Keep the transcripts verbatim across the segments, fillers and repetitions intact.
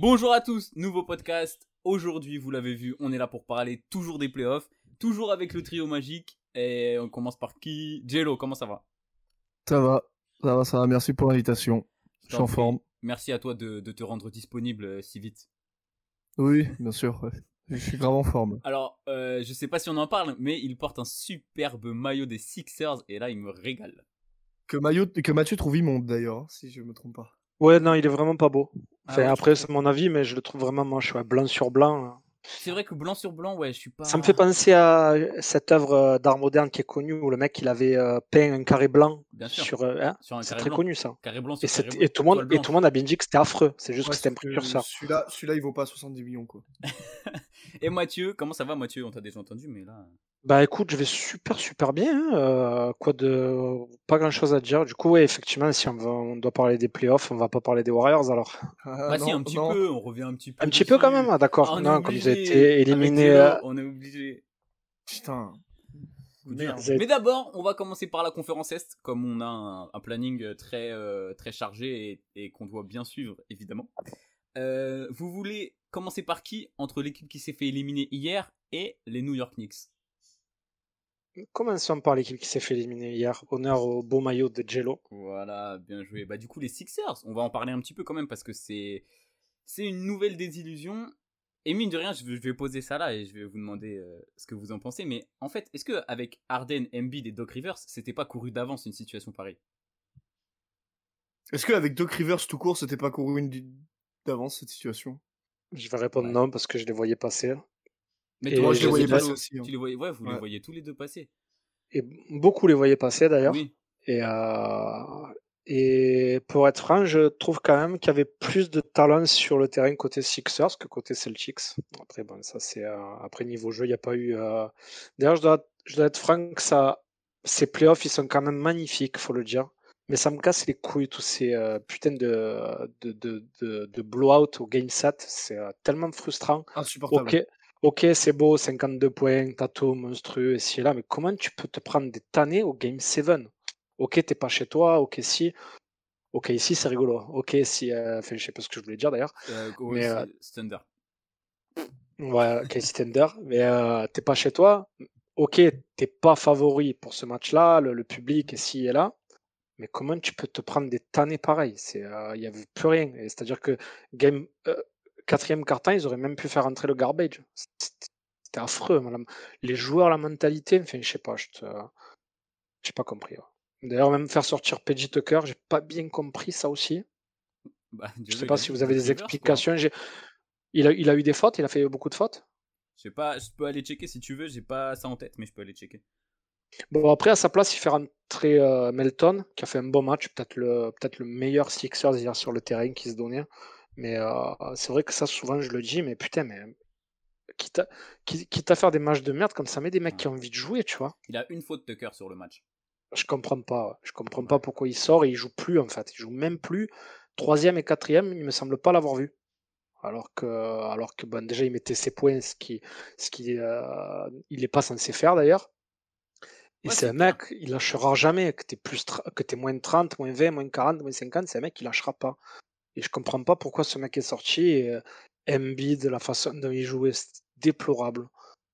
Bonjour à tous, nouveau podcast. Aujourd'hui, vous l'avez vu, on est là pour parler toujours des playoffs, toujours avec le trio magique. Et on commence par qui? Jello, comment ça va? Ça va, ça va, ça va. Merci pour l'invitation. Je suis en forme. Merci à toi de, de te rendre disponible euh, si vite. Oui, bien sûr. Ouais. Je suis grave en forme. Alors, euh, je sais pas si on en parle, mais il porte un superbe maillot des Sixers et là, il me régale. Que, maillot, que Mathieu trouve immonde d'ailleurs, si je me trompe pas. Ouais, non, il est vraiment pas beau. Enfin, Ah ouais, après, c'est mon avis, mais je le trouve vraiment moche. Ouais. Blanc sur blanc. C'est vrai que blanc sur blanc, ouais, je suis pas. Ça me fait penser à cette œuvre d'art moderne qui est connue où le mec il avait euh, peint un carré blanc. Bien sûr. Sur, euh, hein sur un c'est carré très blanc. connu ça. Carré blanc sur et, carré c'est- blanc. et, tout le monde, et tout le monde a bien dit que c'était affreux. C'est juste Ouais, que c'était un sauf que précurseur. Celui-là, celui-là, il vaut pas soixante-dix millions quoi. Et Mathieu, comment ça va Mathieu? On t'a déjà entendu, mais là. Bah écoute, je vais super super bien. Hein. Euh, quoi de pas grand chose à dire. Du coup, ouais, effectivement, si on, va, on doit parler des playoffs, on va pas parler des Warriors alors. Ah, Bah non, si, un petit non. peu, on revient un petit peu. Un petit peu quand même, ah, d'accord. Ah, on non, est comme ils ont obligé. été éliminés. Avec Jello, euh, on est obligé. Putain. Coup dur. Merde. Vous avez- Mais d'abord, on va commencer par la conférence Est, comme on a un, un planning très, euh, très chargé et, et qu'on doit bien suivre, évidemment. Euh, vous voulez commencer par qui entre l'équipe qui s'est fait éliminer hier et les New York Knicks? Commençons par l'équipe qui s'est fait éliminer hier. Honneur au beau maillot de Jello. Voilà, bien joué. Bah du coup, les Sixers, on va en parler un petit peu quand même parce que c'est, c'est une nouvelle désillusion. Et mine de rien, je vais, je vais poser ça là et je vais vous demander euh, ce que vous en pensez. Mais en fait, est-ce qu'avec Harden, Embiid et Doc Rivers, c'était pas couru d'avance une situation pareille? Est-ce qu'avec Doc Rivers tout court, c'était pas couru une d- d'avance cette situation? Je vais répondre Ouais. non parce que je les voyais passer. Mais Et toi, Moi, tu je les voyais Jello, passer aussi. hein. Tu les voyais, ouais, vous les Ouais. voyez tous les deux passer. Et beaucoup les voyaient passer d'ailleurs. Oui. Et, euh, et pour être franc, je trouve quand même qu'il y avait plus de talent sur le terrain côté Sixers que côté Celtics. Après, bon, ça c'est euh, après niveau jeu, il n'y a pas eu. euh, D'ailleurs, je dois, je dois être franc que ça, ces playoffs, ils sont quand même magnifiques, faut le dire. Mais ça me casse les couilles tous ces euh, putains de de, de, de, de blowout au game set. C'est euh, tellement frustrant. Insupportable. Ok, ok, c'est beau, cinquante-deux points, Tato, monstrueux, ici et là, mais comment tu peux te prendre des tannés au game sept? Ok, t'es pas chez toi, ok, si. Ok, ici, c'est rigolo. Ok, si. euh, Enfin, je sais pas ce que je voulais dire d'ailleurs. Euh, ouais, Mais euh, c'est c'est Thunder. ouais, ok, si Tender, mais euh, t'es pas chez toi. Ok, t'es pas favori pour ce match-là, le, le public est ci et là. Mais comment tu peux te prendre des tannés pareils? C'est, il y avait plus rien. Et c'est-à-dire que game euh, quatrième quart-temps, ils auraient même pu faire entrer le garbage. C'était c'était affreux, madame. Les joueurs, la mentalité, enfin, je sais pas, je te- j'ai pas compris. Ouais. D'ailleurs, même faire sortir P J Tucker, j'ai pas bien compris ça aussi. Bah, Je Jello, sais il pas a si dit vous avez Doc des Rivers, quoi. explications. J'ai- Il a, il a eu des fautes, il a fait beaucoup de fautes. Je sais pas, je peux aller checker si tu veux, j'ai pas ça en tête, mais je peux aller checker. Bon, après, à sa place, il fait rentrer euh, Melton, qui a fait un bon match, peut-être le, peut-être le meilleur Sixers hier sur le terrain qui se donnait. Mais euh, c'est vrai que ça, souvent, je le dis, mais putain, mais quitte à, qui- quitte à faire des matchs de merde comme ça, met des mecs Ouais. qui ont envie de jouer, tu vois. Il a une faute Tucker sur le match. Je comprends pas. ouais. Je comprends Ouais. pas pourquoi il sort et il joue plus, en fait. Il joue même plus. Troisième et quatrième, il me semble pas l'avoir vu. Alors que, alors que bon, déjà, il mettait ses points, ce qui, ce qui, euh, il est pas censé faire d'ailleurs. Et Ouais, c'est c'est un clair. mec, il lâchera jamais. Que t'es plus, tra- que t'es moins trente, moins vingt, moins quarante, moins cinquante, c'est un mec qui lâchera pas. Et je comprends pas pourquoi ce mec est sorti. Et euh, Embiid, la façon dont il jouait, c'est déplorable.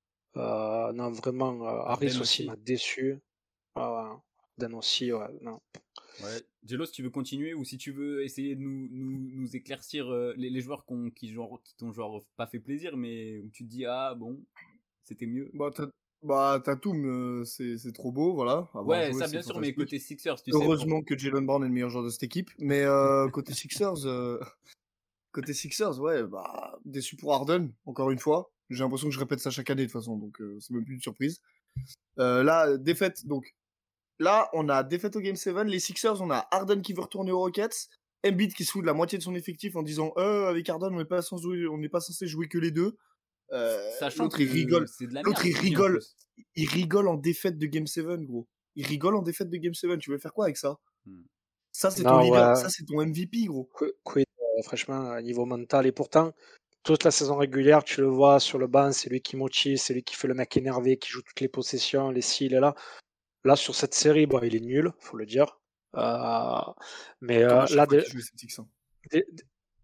Euh, non, vraiment, euh, Harris Harden aussi m'a aussi. déçu. Ah ouais, Harden aussi, ouais, non. Ouais. Jello, si tu veux continuer ou si tu veux essayer de nous, nous, nous éclaircir euh, les, les joueurs qu'on- qui, genre, qui t'ont genre pas fait plaisir, mais où tu te dis, ah bon, c'était mieux. Bah, t'as- bah, Tatum, euh, c'est c'est trop beau, voilà. Avoir Ouais, joué, ça c'est bien sûr, mais fantastique. côté Sixers, tu sais. pour- Heureusement que Jalen Brown est le meilleur joueur de cette équipe. Mais euh, côté Sixers, euh, côté Sixers, ouais, bah, déçu pour Harden, encore une fois. J'ai l'impression que je répète ça chaque année de toute façon, donc euh, c'est même plus une surprise. Euh, là, défaite, donc. Là, on a défaite au Game sept. Les Sixers, on a Harden qui veut retourner aux Rockets. Embiid qui se fout de la moitié de son effectif en disant euh, avec Harden, on n'est pas, censé jouer- on n'est pas censé jouer que les deux. Euh, Sachant L'autre, il que rigole. c'est de la L'autre, merde il ce qu'il dit en rigole. plus. Il rigole en défaite de Game sept, gros. Il rigole en défaite de Game sept. Tu veux faire quoi avec ça? Hmm. Ça, c'est ton Non, leader. ouais. Ça, c'est ton M V P, gros. Qu- Quid, euh, franchement, à niveau mental. Et pourtant, toute la saison régulière, tu le vois sur le banc, c'est lui qui motive, c'est lui qui fait le mec énervé, qui joue toutes les possessions, les ci, les là. Là, sur cette série, bon, il est nul, faut le dire. Euh, mais Comme euh, à chaque là, fois dé- qu'il joue les Celtics. hein. dé-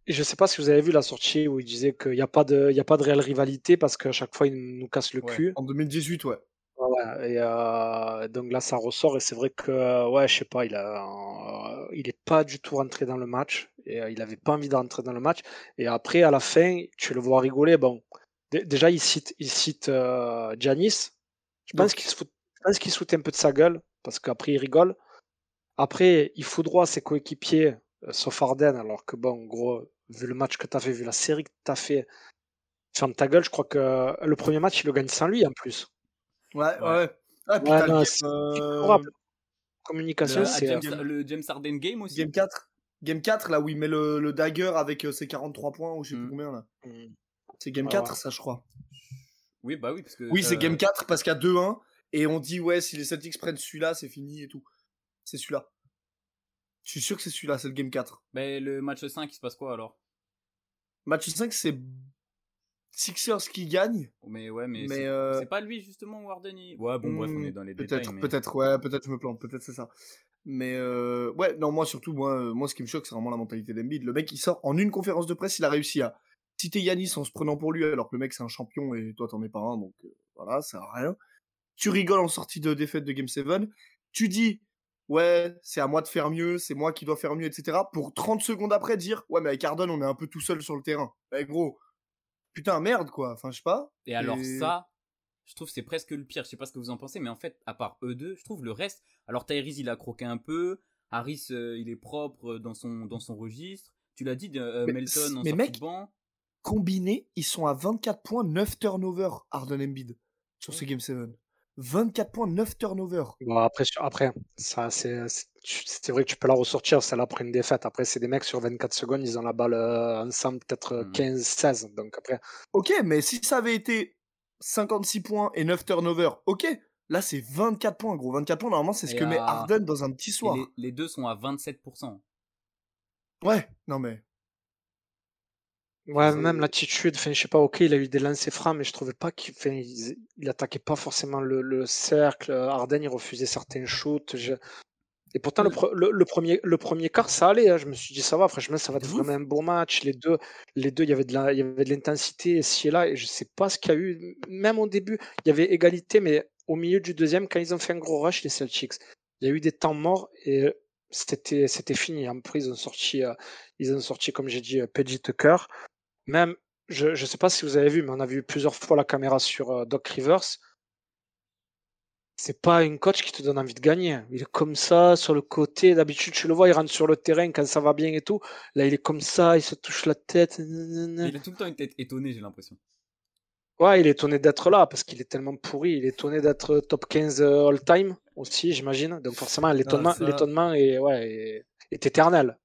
Et je sais pas si vous avez vu la sortie où il disait qu'il n'y a pas de, il y a pas de réelle rivalité parce qu'à chaque fois, il nous casse le Ouais. cul. En deux mille dix-huit, ouais. Ouais, ouais, et euh, donc là, ça ressort et c'est vrai que, euh, ouais, je sais pas, il a, euh, il est pas du tout rentré dans le match et euh, il avait pas envie de rentrer dans le match. Et après, à la fin, tu le vois rigoler. Bon, dé- déjà, il cite, il cite euh, Giannis. Je pense Donc, qu'il se fout, je pense qu'il se fout un peu de sa gueule parce qu'après, il rigole. Après, il foudroie ses coéquipiers, euh, sauf Harden, alors que bon, en gros, vu le match que tu as fait, vu la série que tu as fait, ferme ta gueule. Je crois que euh, le premier match, il le gagne sans lui en plus. ouais, Ouais. ouais. Ah, puis Ouais, t'as le non, game, c'est euh, déplorable. Communication, le Ah, c'est. James, game, le James Harden game aussi. game quatre. Game quatre, là où il met le, le dagger avec euh, ses quarante-trois points, ou je sais plus Mm. combien, là. Hmm, C'est game ouais, quatre, ouais. ça, je crois. Oui, bah oui, parce que. Oui, c'est euh, game quatre parce qu'il y a deux un. Et on dit, ouais, si les Celtics prennent celui-là, c'est fini et tout. C'est celui-là. Je suis sûr que c'est celui-là, c'est le game quatre. bah, le match cinq, il se passe quoi alors? Match cinq, c'est Sixers qui gagne. Mais ouais, mais, Mais, c'est euh, c'est pas lui justement où Harden il... Ouais, bon, bref, on est hmm, dans les détails, peut-être, mais. peut-être, ouais, peut-être je me plante, peut-être c'est ça. Mais euh, ouais, non, moi surtout, moi, euh, moi, ce qui me choque, c'est vraiment la mentalité d'Embiid. Le mec, il sort en une conférence de presse, il a réussi à citer Yanis en se prenant pour lui, alors que le mec, c'est un champion et toi, t'en es pas un, donc euh, voilà, ça sert à rien. Tu rigoles en sortie de défaite de Game sept. Tu dis, ouais, c'est à moi de faire mieux, c'est moi qui dois faire mieux, et cetera. Pour trente secondes après dire, ouais, mais avec Harden, on est un peu tout seul sur le terrain. Eh gros, putain, merde, quoi. Enfin, je sais pas. Et alors Et... ça, je trouve que c'est presque le pire. Je sais pas ce que vous en pensez, mais en fait, à part eux deux, je trouve le reste. Alors Tyrese, il a croqué un peu. Harris, euh, il est propre dans son, dans son registre. Tu l'as dit, euh, Mais, Melton en mais sortie mec, de banc. combinés, ils sont à vingt-quatre points, neuf turnovers, Harden Embiid, sur Ouais. ce Game sept. vingt-quatre points, neuf turnovers. Bon, après, sur- après, ça, c'est, c'est tu- c'est vrai que tu peux la ressortir, celle après une défaite. Après, c'est des mecs sur vingt-quatre secondes, ils ont la balle euh, ensemble, peut-être euh, Mhm. quinze seize. Donc après, Ok, mais si ça avait été cinquante-six points et neuf turnovers, ok. Là, c'est vingt-quatre points, gros. vingt-quatre points, normalement, c'est ce Et, que met à... Harden dans un petit et soir. les, les deux sont à vingt-sept pour cent. Ouais, non mais. ouais, c'est- même l'attitude, enfin, je sais pas, ok, il a eu des lancers francs, mais je trouvais pas qu'il enfin, il, il attaquait pas forcément le, le cercle. Harden, il refusait certains shoots. je- Et pourtant, le, Le- pre- le, le premier, le premier quart, ça allait. Hein. Je me suis dit, ça va, franchement, ça va De être ouf. vraiment un beau match. Les deux, les deux, il y avait de la, il y avait de l'intensité ici et là. Et je sais pas ce qu'il y a eu. Même au début, il y avait égalité, mais au milieu du deuxième, quand ils ont fait un gros rush, les Celtics, il y a eu des temps morts et c'était, c'était fini. Après, ils ont sorti, euh, ils ont sorti, comme j'ai dit, euh, Peggy Tucker. Même, je, je sais pas si vous avez vu, mais on a vu plusieurs fois la caméra sur euh, Doc Rivers. C'est pas un coach qui te donne envie de gagner. Il est comme ça, sur le côté. D'habitude, tu le vois, il rentre sur le terrain quand ça va bien et tout. Là, il est comme ça, il se touche la tête. Mais il a tout le temps une tête étonnée, j'ai l'impression. Ouais, il est étonné d'être là parce qu'il est tellement pourri. Il est étonné d'être top quinze euh, all-time aussi, j'imagine. Donc forcément, Ah, l'étonnement, ça. l'étonnement est, ouais, est, est éternel.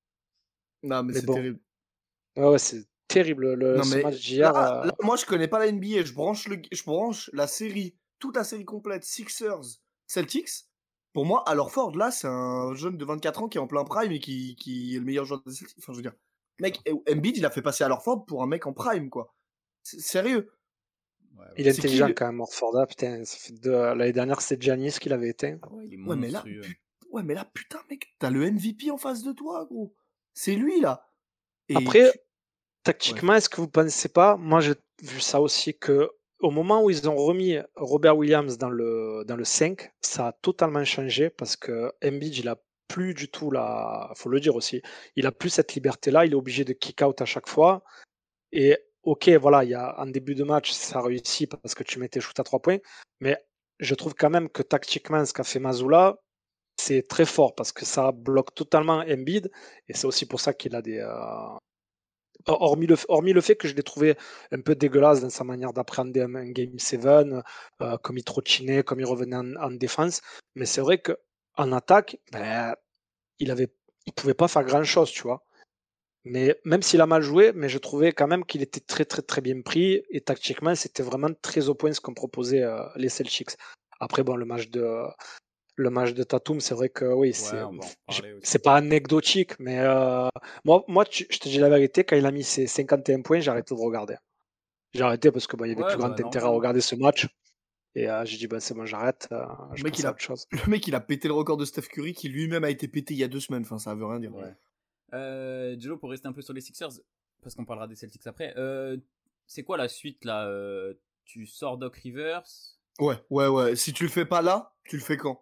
Non, mais Mais c'est bon, terrible. ouais, ouais, c'est terrible le, Non, ce mais match d'hier. là, euh, là, moi, je connais pas la N B A. Je branche, le... je branche la série, toute la série complète, Sixers, Celtics. Pour moi, alors Ford, là, c'est un jeune de vingt-quatre ans qui est en plein prime et qui, qui est le meilleur joueur des Celtics. Enfin, je veux dire, mec, Embiid, il a fait passer alors Ford pour un mec en prime, quoi. C'est sérieux. Ouais, ouais. Il est C'est qui intelligent le... quand même, Horford. Ah, putain, ça fait deux- l'année dernière, c'est Giannis qui l'avait éteint. Ouais, il est Ouais, mais là, monstrueux. pu- ouais, mais là, putain, mec, t'as le M V P en face de toi, gros. C'est lui, là. Et Après, tu... tactiquement, est-ce que vous pensez pas, moi j'ai vu ça aussi, que au moment où ils ont remis Robert Williams dans le, dans le cinq, ça a totalement changé parce que Embiid, il a plus du tout la, faut le dire aussi, il a plus cette liberté-là, il est obligé de kick out à chaque fois. Et ok, voilà, il y a en début de match, ça réussit parce que tu mets tes shoots à trois points, mais je trouve quand même que tactiquement, ce qu'a fait Mazzulla, c'est très fort parce que ça bloque totalement Embiid et c'est aussi pour ça qu'il a des, euh, hormis le, hormis le fait que je l'ai trouvé un peu dégueulasse dans sa manière d'appréhender un, un Game sept, euh, comme il trottinait, comme il revenait en, en défense. Mais c'est vrai qu'en attaque, ben, il avait, il pouvait pas faire grand-chose, tu vois. Mais même s'il a mal joué, mais je trouvais quand même qu'il était très très très bien pris et tactiquement c'était vraiment très au point ce qu'ont proposé euh, les Celtics. Après bon, le match de le match de Tatum, c'est vrai que oui, c'est Ouais, on va en parler aussi. c'est pas anecdotique, mais euh, moi, moi tu, je te dis la vérité, quand il a mis ses cinquante et un points, j'ai arrêté de regarder. J'ai arrêté parce que bon, il y avait Ouais, plus grand bah intérêt normal. à Hein. regarder ce match. Et euh, j'ai dit, bah, c'est bon, j'arrête, euh, Le je mec, passe il à a... autre chose. le mec, il a pété le record de Steph Curry qui lui-même a été pété il y a deux semaines. Enfin, ça veut rien dire. Ouais. Euh, Jello, pour rester un peu sur les Sixers, parce qu'on parlera des Celtics après, euh, c'est quoi la suite là euh, Tu sors Doc Rivers? Ouais, ouais, ouais. Si tu le fais pas là, tu le fais quand?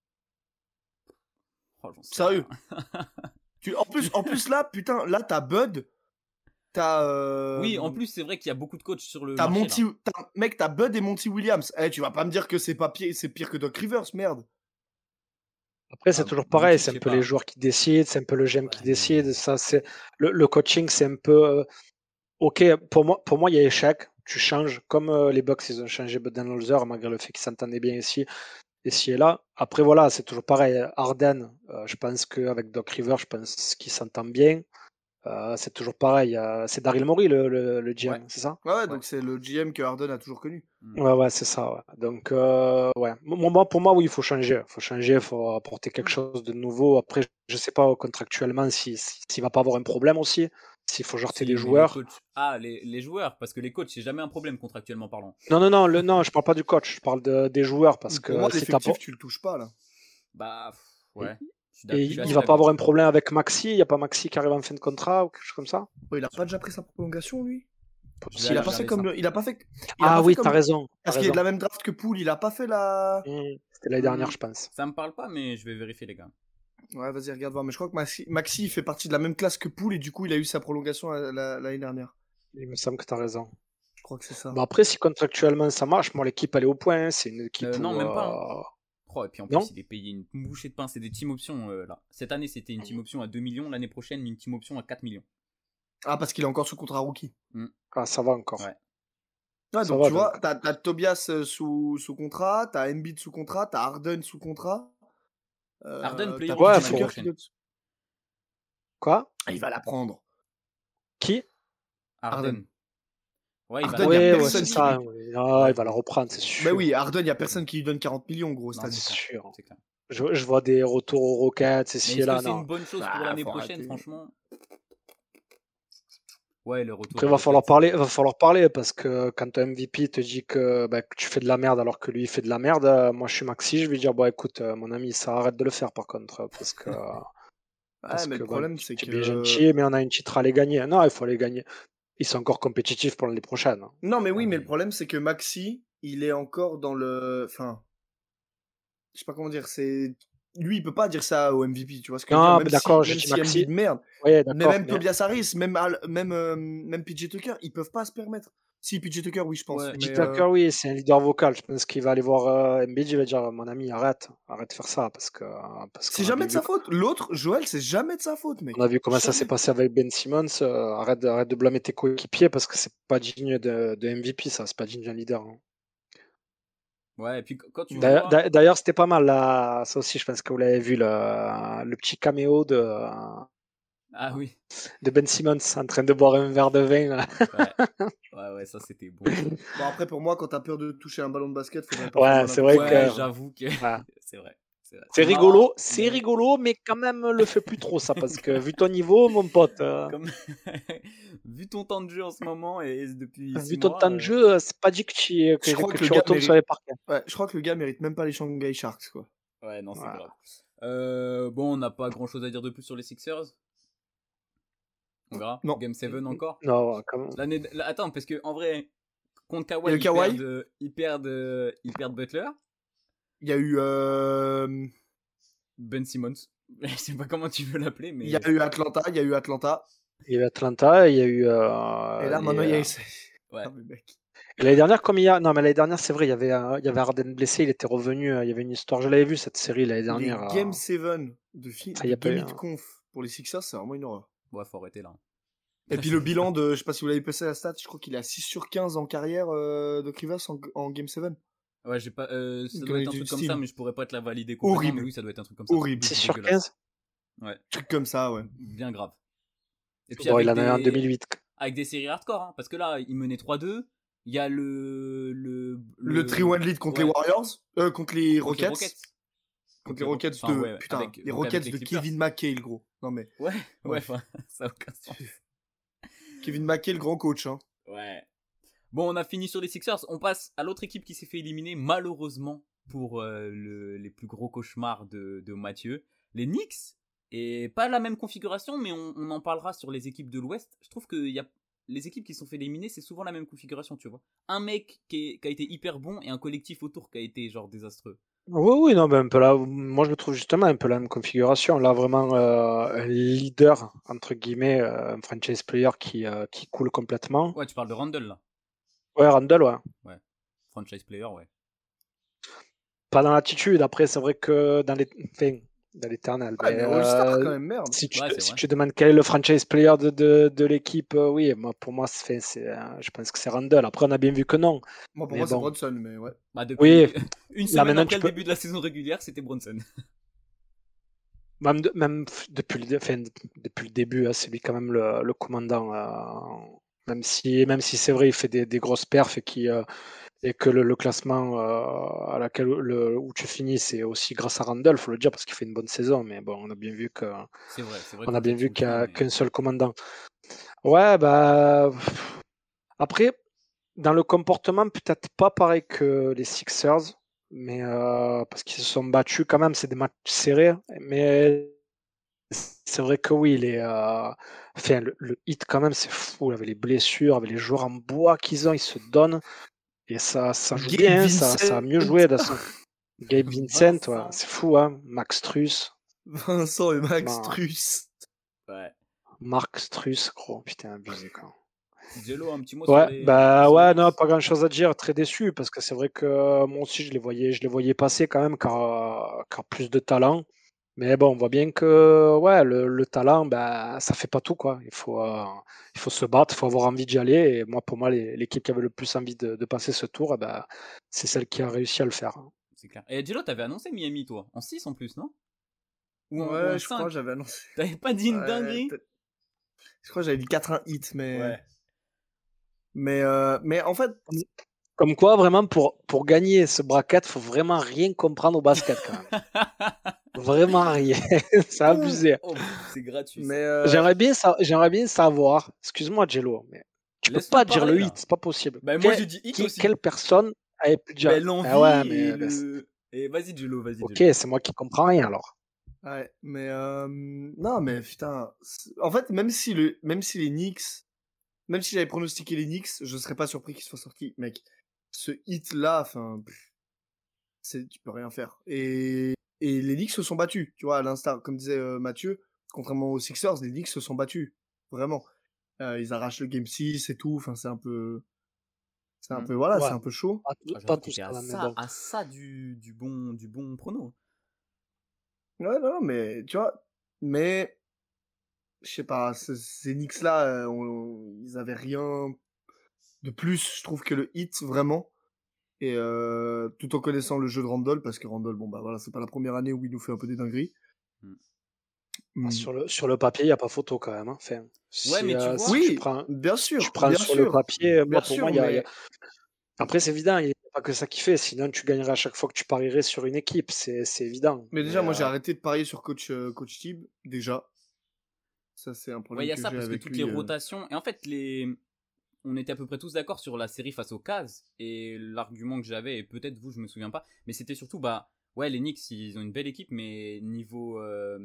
Oh, j'en sais Sérieux? rien. tu... En plus, en plus là, putain, là t'as Bud, t'as. Euh... Oui, en plus c'est vrai qu'il y a beaucoup de coachs sur le T'as marché. Monty, Là. t'as... mec, t'as Bud et Monty Williams. Eh, tu vas pas me dire que c'est pas pire, c'est pire que Doc Rivers, merde. Après, c'est Ah, toujours Monty, pareil, je c'est un sais peu pas. les joueurs qui décident, c'est un peu le G M Ouais, qui mais- décide. Ça, c'est le, le coaching, c'est un peu euh, ok. Pour moi, pour moi, il y a échec. Tu changes, comme euh, les Bucks, ils ont changé Budenholzer malgré le fait qu'ils s'entendaient bien ici, ici et là. Après, voilà, c'est toujours pareil. Harden, euh, je pense qu'avec Doc Rivers, je pense qu'il s'entend bien. Euh, c'est toujours pareil. euh, c'est Daryl Morey le, le, le G M, Ouais. c'est ça? Ouais, ouais, Ouais. donc c'est le G M que Harden a toujours connu. Mm. Ouais, ouais, c'est ça. Ouais. Donc, euh, ouais. Mo- Moi, pour moi, oui, il faut changer. Il faut changer, il faut apporter quelque chose de nouveau. Après, je sais pas contractuellement si, si- s'il va pas avoir un problème aussi, s'il faut jarter Si, des mais les joueurs. coachs. Ah, les, les joueurs, parce que les coachs, c'est jamais un problème contractuellement parlant. Non, non, non, le, non, je parle pas du coach, je parle de, des joueurs parce Pour moi, que si t'as l'effectif, pas- tu le touches pas là. Bah, pff, ouais. Je suis et d'ac- je suis il assez va pas d'accord. avoir un problème avec Maxi, il y a pas Maxi qui arrive en fin de contrat ou quelque chose comme ça. Oh, il a pas déjà pris sa prolongation, lui? Je vais Il aller a pas fait regarder comme ça. le... Il a pas fait. Il a Ah pas oui, fait t'as comme. raison. t'as Parce qu'il est de raison. la même draft que Poole, il a pas fait la. Mmh, C'était l'année dernière, Hmm, je pense. Ça me parle pas, mais je vais vérifier, les gars. Ouais, vas-y, regarde voir. Mais je crois que Maxi, Maxi il fait partie de la même classe que Poole et du coup, il a eu sa prolongation la- la- l'année dernière. Il me semble que t'as raison. Je crois que c'est ça. Bon, après, si contractuellement ça marche, moi, l'équipe, elle est au point. hein. C'est une équipe Euh, non, où. même pas. hein. euh, Oh, et puis en Non plus, il est payé une bouchée de pain. C'est des team options euh, là. Cette année, c'était une team option à deux millions. L'année prochaine, une team option à quatre millions. Ah, parce qu'il est encore sous contrat rookie. Ah, ça va encore. Ouais. Ouais, Ça donc va, tu donc. vois, t'as, t'as Tobias euh, sous, sous contrat, t'as Embiid sous contrat, t'as Harden sous contrat. Euh, Harden, player t'as of Ouais, the P J year faut- l'année Tucker prochaine. qui doit- Quoi Ah, il va la prendre. Qui Harden. Harden. Ouais, il va Harden, la- y a Ouais, ouais, personne c'est qui ça. lui- ouais. Ah, Ouais, il va la reprendre, c'est sûr. Bah oui, Harden, il y a personne qui lui donne quarante millions, gros, cette Non, année. c'est c'est clair. sûr. C'est clair. Je, je vois des retours aux Rockets, Mais ici et est-ce là. que c'est Non. une bonne chose pour Ah, l'année faut prochaine, arrêter. franchement? Ouais, le retour. Après, aux va falloir Rockets, parler, euh, va falloir parler parce que quand ton M V P te dit que, bah, que tu fais de la merde alors que lui il fait de la merde, euh, moi je suis Maxi, je vais lui dire bon écoute euh, mon ami ça arrête de le faire par contre euh, parce que parce Ouais, mais que le bon, problème, tu c'est tu es que. bien gentil mais on a une titre à les gagner. Non, il faut les gagner. Ils sont encore compétitifs pour l'année prochaine. hein. Non, mais oui, Ah, mais mais- le problème, c'est que Maxi, il est encore dans le. Enfin. Je sais pas comment dire, c'est. Lui, il peut pas dire ça au M V P, tu vois ce que je veux dire. Non, Même mais si, d'accord, j'ai même dit si Maxi. Embiid merde. Oui, Mais d'accord. même mais- Tobias Harris, même, Al- même, euh, même P J Tucker, ils peuvent pas se permettre. Si, P J Tucker, oui, je pense. Ouais. mais, Petit euh, Tucker, oui, c'est un leader vocal. Je pense qu'il va aller voir euh, Embiid, il va dire mon ami arrête, arrête de faire ça parce que parce C'est qu'on a jamais bien de vu sa faute. L'autre, Joël, c'est jamais de sa faute, mec. On a vu comment ça s'est Jamais. passé avec Ben Simmons. euh, arrête, de- arrête de blâmer tes coéquipiers parce que c'est pas digne de, de M V P, ça. C'est pas digne d'un leader. hein. Ouais, et puis qu- quand tu D'ailleurs, vois. d'a- d'ailleurs, c'était pas mal là. Ça aussi, je pense que vous l'avez vu, le, le petit caméo de, Ah oui. de Ben Simmons en train de boire un verre de vin. là. Ouais. Ouais, ouais, ça c'était bon. Bon, après, pour moi, quand t'as peur de toucher un ballon de basket, faudrait pas Ouais, faire mal à c'est ton vrai frère. Ouais, que- j'avoue que. Ouais. c'est vrai. C'est, vrai. C'est marrant, rigolo, c'est mais rigolo, mais quand même, le fais plus trop ça parce que vu ton niveau, mon pote, euh, Comme... Vu ton temps de jeu en ce moment et depuis six vu ton mois, temps de euh, jeu, euh, c'est pas dit que tu, que, Je crois que que le tu gars retournes mérite- sur les parquets. Ouais, je crois que le gars mérite même pas les Shanghai Sharks, quoi. Ouais, non, c'est Voilà. grave. Euh, bon, on n'a pas grand chose à dire de plus sur les Sixers. On verra. Non. Game sept encore. Non, quand même. L'année... la- Attends, parce que en vrai, contre Il y a Kawhi, eu ils, Kawhi perdent, euh, ils, perdent, euh, ils perdent Butler, Il y a eu. euh, Ben Simmons. Je sais pas comment tu veux l'appeler, mais. Il y a eu Atlanta, il y a eu Atlanta. Il y a eu Atlanta, il y a eu. euh, Et là, les, maintenant, il y a euh, eu. Ouais. Ah, mais mec. Et l'année dernière, comme il y a. Non, mais l'année dernière, c'est vrai, il y avait, euh, il y avait Harden blessé, il était revenu. euh, Il y avait une histoire. Je l'avais vu cette série l'année Les dernière. euh, Game sept de, fi... Ça y de a pas eu, demi de hein. conf pour les Sixers, c'est vraiment une horreur. Ouais, faut arrêter là. Et puis le bilan de. Je sais pas si vous l'avez passé la stat, je crois qu'il est à six sur quinze en carrière euh, de Rivers en, en Game sept. Ouais, j'ai pas. Euh, ça Une doit être un connerie truc du comme style. ça, mais je pourrais pas te la valider complètement. Horrible. Mais oui, ça doit être un truc comme ça. Horrible. six sur Dégueulasse. quinze. Ouais, Truc comme ça, ouais. bien grave. Et puis Bon, avec, il en a eu en des... deux mille huit. avec des séries hardcore, hein, parce que là, il menait trois deux. Il y a le. Le, Le three one lead contre ouais, les Warriors, euh, contre les contre les Rockets. Contre les Ro- Rockets enfin, de. ouais, Putain, avec- les donc Rockets avec de les Clippers. Kevin McHale, gros. Non mais. Ouais, ouais, Ouais. enfin, ça a aucun sens. Kevin McHale, grand coach, hein. Ouais. Bon, on a fini sur les Sixers. On passe à l'autre équipe qui s'est fait éliminer, malheureusement, pour euh, le- les plus gros cauchemars de, de Mathieu. Les Knicks. Et pas la même configuration, mais on, on en parlera sur les équipes de l'Ouest. Je trouve que y a, les équipes qui se sont fait éliminer, c'est souvent la même configuration, tu vois. Un mec qui, est, qui a été hyper bon et un collectif autour qui a été genre désastreux. Oui, oui, non, ben un peu là. Moi, je le trouve justement un peu la même configuration. Là, vraiment, euh, un leader, entre guillemets, euh, un franchise player qui, euh, qui coule complètement. Ouais, tu parles de Randall là. Ouais, Randall, ouais. Ouais. Franchise player, ouais. Pas dans l'attitude. Après, c'est vrai que dans les, enfin, dans l'éternel. Ouais, mais, mais All-Star euh, quand même, merde. si tu, Ouais, te- c'est si vrai. tu demandes quel est le franchise player de, de, de l'équipe, euh, oui, moi, pour moi, c'est, c'est, euh, je pense que c'est Randall. Après, on a bien vu que non. Moi, pour Mais moi, c'est bon. Bronson, mais ouais. Bah, Oui, depuis une là semaine maintenant, après tu le peux. début de la saison régulière, c'était Bronson. Même, de- même f- depuis, le, dé- enfin, depuis le début, hein, c'est lui quand même le, le commandant. euh, même si, même si c'est vrai, il fait des, des grosses perfs et, qui, euh, et que le, le classement euh, à laquelle, le, où tu finis, c'est aussi grâce à Randall, faut le dire, parce qu'il fait une bonne saison. Mais bon, on a bien vu que, C'est vrai, c'est vrai on qu'on a bien jette sous vu le qu'il n'y train, a mais. qu'un seul commandant. Ouais, bah. pff, Après, dans le comportement, peut-être pas pareil que les Sixers, mais euh, parce qu'ils se sont battus quand même, c'est des matchs serrés. Mais c'est vrai que oui, les, euh, enfin, le, le hit quand même, c'est fou. Avec les blessures, avec les joueurs en bois qu'ils ont, ils se donnent. Et ça, ça joue Gabe bien, hein, ça, ça a Vincent. mieux joué. De son... Gabe Vincent, ouais, Vincent. c'est fou, hein. Max Truss. Vincent et Max Ma- Truss. Ouais. Marc Struss, gros, putain, abusé quoi. Jello, un petit mot sur Ouais, les, bah sur les ouais, Knicks. non, pas grand chose à dire, très déçu, parce que c'est vrai que euh, moi aussi je les voyais, je les voyais passer quand même, car, euh, car plus de talent. Mais bon, on voit bien que ouais, le, le talent, bah, ça fait pas tout, quoi. Il faut, euh, il faut se battre, il faut avoir envie d'y aller. Et moi, pour moi, les- l'équipe qui avait le plus envie de, de passer ce tour, eh ben, c'est celle qui a réussi à le faire. C'est clair. Et Jello, t'avais annoncé Miami, toi. En six en plus, non? Ou en, ou en Ouais, je crois, cinq. j'avais annoncé. T'avais pas dit une Ouais, dinguerie? peut-être. Je crois que j'avais dit quatre un hit, mais. Ouais. Mais, euh, mais en fait, Comme quoi, vraiment, pour, pour gagner ce bracket, faut vraiment rien comprendre au basket, quand même. Vraiment rien. C'est abusé. Oh, pff, c'est gratuit ça. mais euh, J'aimerais bien, sa- j'aimerais bien savoir, excuse-moi Jello, mais tu peux Laisse-le pas dire parler le là. hit, c'est pas possible. Bah, moi Que- j'ai dit hit qui- aussi. quelle personne avait pu dire Bah, Ah ouais, l'envie et mais ben, c'est- le. Et vas-y, Jello, vas-y, ok, Jello. c'est moi qui comprends rien alors. ouais, mais euh, non, mais putain. c'est- En fait, même si le, même si les Knicks, même si j'avais pronostiqué les Knicks, je serais pas surpris qu'ils soient sortis, mec. Ce hit là, enfin, pff, c'est, tu peux rien faire. Et, et les Knicks se sont battus, tu vois, à l'instar, comme disait euh, Mathieu, contrairement aux Sixers, les Knicks se sont battus, vraiment. Euh, ils arrachent le game six et tout, enfin, c'est un peu, c'est un Mm. peu, voilà, Ouais, c'est un peu chaud. pas, tout- Ah, pas j'avoue, tous t'étais à quand même, mais ça, bon. à ça du, du bon, du bon prono. Ouais, non, mais tu vois, mais je sais pas, ce- ces Knicks là, euh, on- ils avaient rien de plus, je trouve, que le hit vraiment. Et euh, tout en connaissant le jeu de Randall, parce que Randall, bon bah voilà, c'est pas la première année où il nous fait un peu des dingueries. Mm. Ah, Hmm. sur, le, sur le papier, il n'y a pas photo quand même. Hein. Enfin, Ouais, si, mais tu euh, vois. si tu Oui, prends, bien tu sûr, prends bien sur le sûr, papier, bien moi pour moi, sûr, il y a, il y a- mais Après, c'est évident, il n'y a pas que ça qui fait, sinon tu gagnerais à chaque fois que tu parierais sur une équipe, c'est c'est évident. mais Mais, déjà moi j'ai euh, arrêté de parier sur coach euh, coach Tib déjà. Ça c'est un Ouais, il problème y a que ça, j'ai parce que avec toutes les lui. euh. rotations. Et en fait, les. On était à peu près tous d'accord sur la série face aux Cavs. Et l'argument que j'avais, et peut-être vous, je me souviens pas, mais c'était surtout, bah, ouais, les Knicks, ils ont une belle équipe, mais niveau euh,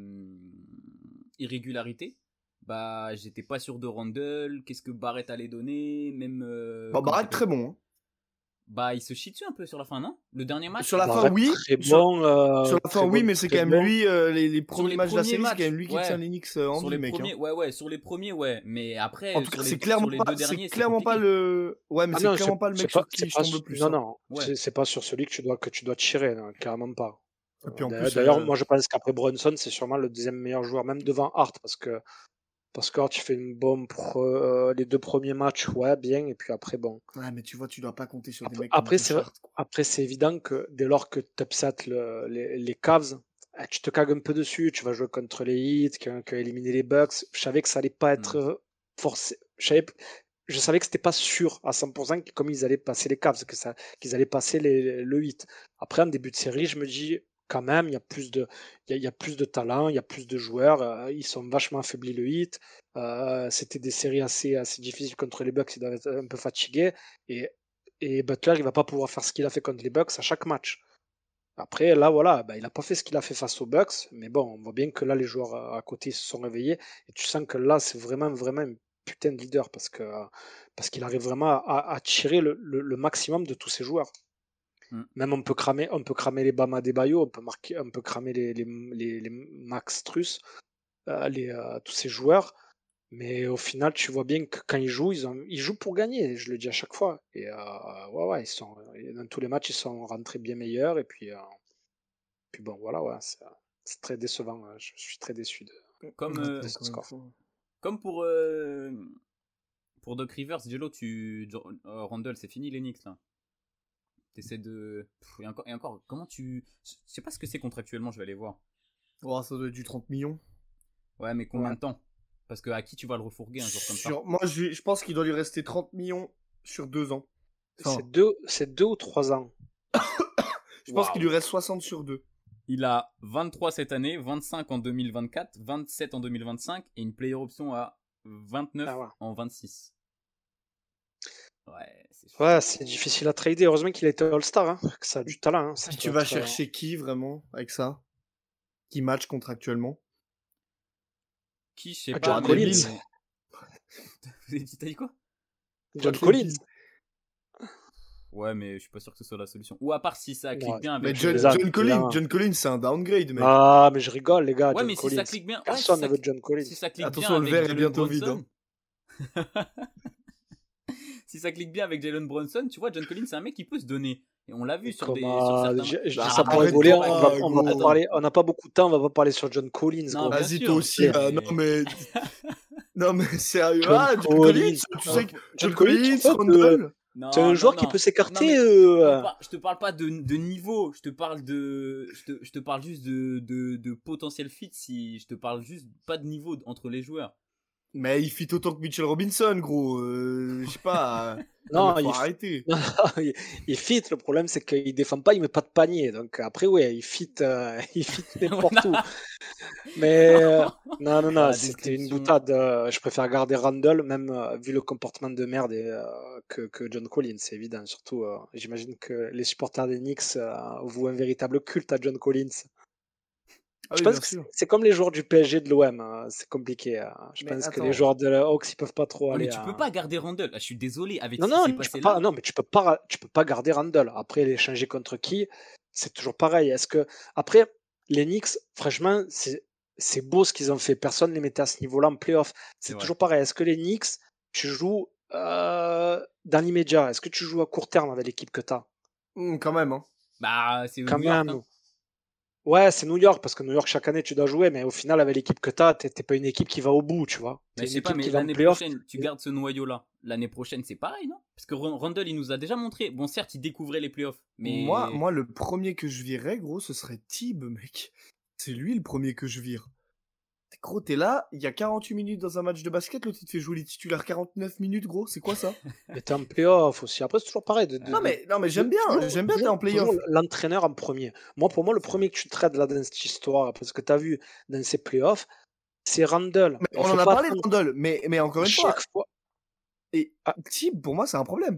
irrégularité, bah, j'étais pas sûr de Randall. Qu'est-ce que Barrett allait donner, même. euh, Bah comment il Barrett s'appelle très bon. Hein. Bah, il se chie dessus un peu sur la fin, non? Le dernier match. Sur la fin Barrett, oui, très sur, bon, euh, sur la fin très oui, bon, mais c'est très quand même bon. lui euh, les, les Sur premiers les matchs de la premiers série, c'est matchs, quand même lui qui tient ouais. les Knicks euh, en Sur vie, les mec. premiers, Hein. ouais, ouais, sur les premiers, ouais. Mais après, En tout sur cas, les, c'est sur clairement les pas, deux derniers, c'est c'est clairement pas compliqué. le, ouais, mais Ah c'est non, c'est clairement pas le c'est mec pas, sur c'est qui je pas, tombe le su- plus. non, Hein. non, Ouais. c'est c'est pas sur celui que tu dois, que tu dois tirer, non, carrément pas. Et puis en D'ailleurs, plus, d'ailleurs, euh, moi je pense qu'après Brunson, c'est sûrement le deuxième meilleur joueur, même devant Hart, parce que parce que Hart, il fait une bombe pour euh, les deux premiers matchs, ouais, bien, et puis après, bon. ouais, mais tu vois, tu dois pas compter sur des Après, mecs comme après, c'est Josh vrai- Hart. Quoi. après, c'est évident que dès lors que tu upset le- les, les Cavs, eh, tu te cagues un peu dessus, tu vas jouer contre les Heat, qui ont, qui ont éliminé les Bucks. Je savais que ça allait pas être Mm. euh, forcé. Je savais, je savais que c'était pas sûr à cent pour cent que- comme ils allaient passer les Cavs, que ça, qu'ils allaient passer les, le huit. Après, en début de série, je me dis quand même, il y a plus de, il y a, il y a plus de talent, il y a plus de joueurs, euh, ils sont vachement affaiblis le huit. Euh, c'était des séries assez, assez difficiles contre les Bucks, ils doivent être un peu fatigués. Et, et Butler, il va pas pouvoir faire ce qu'il a fait contre les Bucks à chaque match. Après, là, voilà, bah, il n'a pas fait ce qu'il a fait face aux Bucks, mais bon, on voit bien que là, les joueurs à à côté se sont réveillés, et tu sens que là, c'est vraiment, vraiment un putain de leader parce que parce qu'il arrive vraiment à, à tirer le, le- le maximum de tous ses joueurs. Mm. Même on peut cramer, on peut cramer les Bama Adebayo, on peut marquer, on peut cramer les, les, les, les Max Truss, euh, les, euh, tous ces joueurs. Mais au final, tu vois bien que quand ils jouent, ils, ont, ils jouent pour gagner, je le dis à chaque fois. Et euh, ouais, ouais, ils sont, dans tous les matchs, ils sont rentrés bien meilleurs. Et puis, euh, puis bon, voilà, ouais, c'est, c'est très décevant. hein. Je suis très déçu de, Comme, Ouais, euh, de ce encore une score. fois. comme pour, euh, pour Doc Rivers, Jello, tu, Jo- euh, Randall, c'est fini les Knicks là. T'essaies de. Pff, et encore, et encore, comment tu. Je sais pas ce que c'est contractuellement, je vais aller voir. Oh, ça doit être du trente millions. Ouais, mais combien Ouais. de temps? Parce que à qui tu vas le refourguer un jour comme ça? Sur... Moi, je, je pense qu'il doit lui rester trente millions sur deux ans. Enfin, C'est deux, c'est deux ou trois ans. je pense qu'il lui Waouh. reste soixante sur deux. Il a vingt-trois cette année, vingt-cinq en deux mille vingt-quatre, vingt-sept en deux mille vingt-cinq et une player option à vingt-neuf Ah ouais. en vingt-six. Ouais, c'est Ouais, chaud. c'est difficile à trader. Heureusement qu'il était All-Star, hein, que ça a du talent. hein. Ça Tu doit vas être, euh, chercher qui vraiment avec ça? Qui match contractuellement? Qui, je sais Ah, pas, John mais. Collins. T'as dit quoi? John Bradley Collins. Beal. Ouais, mais je suis pas sûr que ce soit la solution. Ou à part si ça clique Ouais, bien Mais avec. John, déjà, euh, John Collins, déjà. John Collins, c'est un downgrade, mec. Ah, mais je rigole, les gars. Ouais, John mais si Collins. ça clique bien. Ouais, si Personne ça, ne veut John Collins. si ça clique Attention, bien le avec verre est Jalen bientôt vide. Brunson. Hein. Si ça clique bien avec Jalen Brunson, tu vois, John Collins, c'est un mec qui peut se donner. Et on l'a vu sur, des, sur Comment certains je, matchs. je dis Ah, ça pour arrête rigoler. On pas, va, on va pas gros. parler. On n'a pas beaucoup de temps. On va pas parler sur John Collins, Non, gros. bien Vas-y, sûr, toi aussi, plaît. là. mais- Non, mais. Non, mais sérieux. John Ah, John Collins, Collins. tu sais que John John Collins, Collins, en fait, euh, Randall. Non, c'est un non, joueur qui non. peut Non, s'écarter. mais euh, je te par- je te parle pas de, de niveau, je te parle de, je te, je te parle juste de, de, de potentiel fit. Si je te parle juste pas de niveau entre les joueurs. Mais il fit autant que Mitchell Robinson, gros. Euh, je sais pas. Non, Non, mais faut il, arrêter. il, il fit. Le problème, c'est qu'il défend pas, il met pas de panier. Donc après, ouais, il fit, euh, il fit n'importe où. Mais euh, non, non, Dans non, la c'était une description. boutade. euh, je préfère garder Randall, même euh, vu le comportement de merde et, euh, que, que John Collins, c'est évident. Surtout, euh, j'imagine que les supporters des Knicks euh, vouent un véritable culte à John Collins. Ah Je oui, pense bien que c'est sûr. c'est comme les joueurs du P S G de l'O M. hein, c'est compliqué. hein. Je Mais pense que les attends. joueurs de la Hawks, ils peuvent pas trop Ouais, mais aller tu peux à. pas garder Randall. Ah, je suis désolé avec Non, ce qui non, s'est tu passé peux pas, là. non, mais tu peux pas, tu peux pas garder Randall. Après, l'échanger contre qui, c'est toujours pareil. Est-ce que après les Knicks, franchement, c'est c'est beau ce qu'ils ont fait. Personne les mettait à ce niveau-là en playoff. C'est C'est vrai. toujours pareil. Est-ce que les Knicks, tu joues euh, dans l'immédiat? Est-ce que tu joues à court terme avec l'équipe que tu as? Hum, quand même, hein. Bah, c'est Quand New York. même. Hein. Ouais, c'est New York parce que New York chaque année tu dois jouer, mais au final avec l'équipe que tu as, t'es t'es pas une équipe qui va au bout, tu vois. Mais T'es je une sais pas, équipe mais qui va en l'année playoff. prochaine, tu gardes ce noyau-là. L'année prochaine, c'est pareil, non? Parce que Ron- Randall, il nous a déjà montré. Bon, certes, il découvrait les playoffs, mais. Moi, moi, le premier que je virerais, gros, ce serait Tib, mec. C'est lui le premier que je vire. Gros, t'es là, il y a quarante-huit minutes dans un match de basket, l'autre il te fait jouer les titulaires quarante-neuf minutes, gros, c'est quoi ça? Mais t'es en playoff aussi. Après, c'est toujours pareil. De, de- Non de- mais, non mais de- j'aime bien, toujours, j'aime bien, t'es toujours- en playoff. toujours l'entraîneur en premier. Moi, pour moi, le premier que tu traites là dans cette histoire, parce que t'as vu dans ces playoffs, c'est Randall. Mais Il on faut en a pas parlé de attendre Randall, mais, mais encore à une fois, chaque fois. et Ah. Tib, pour moi, c'est un problème.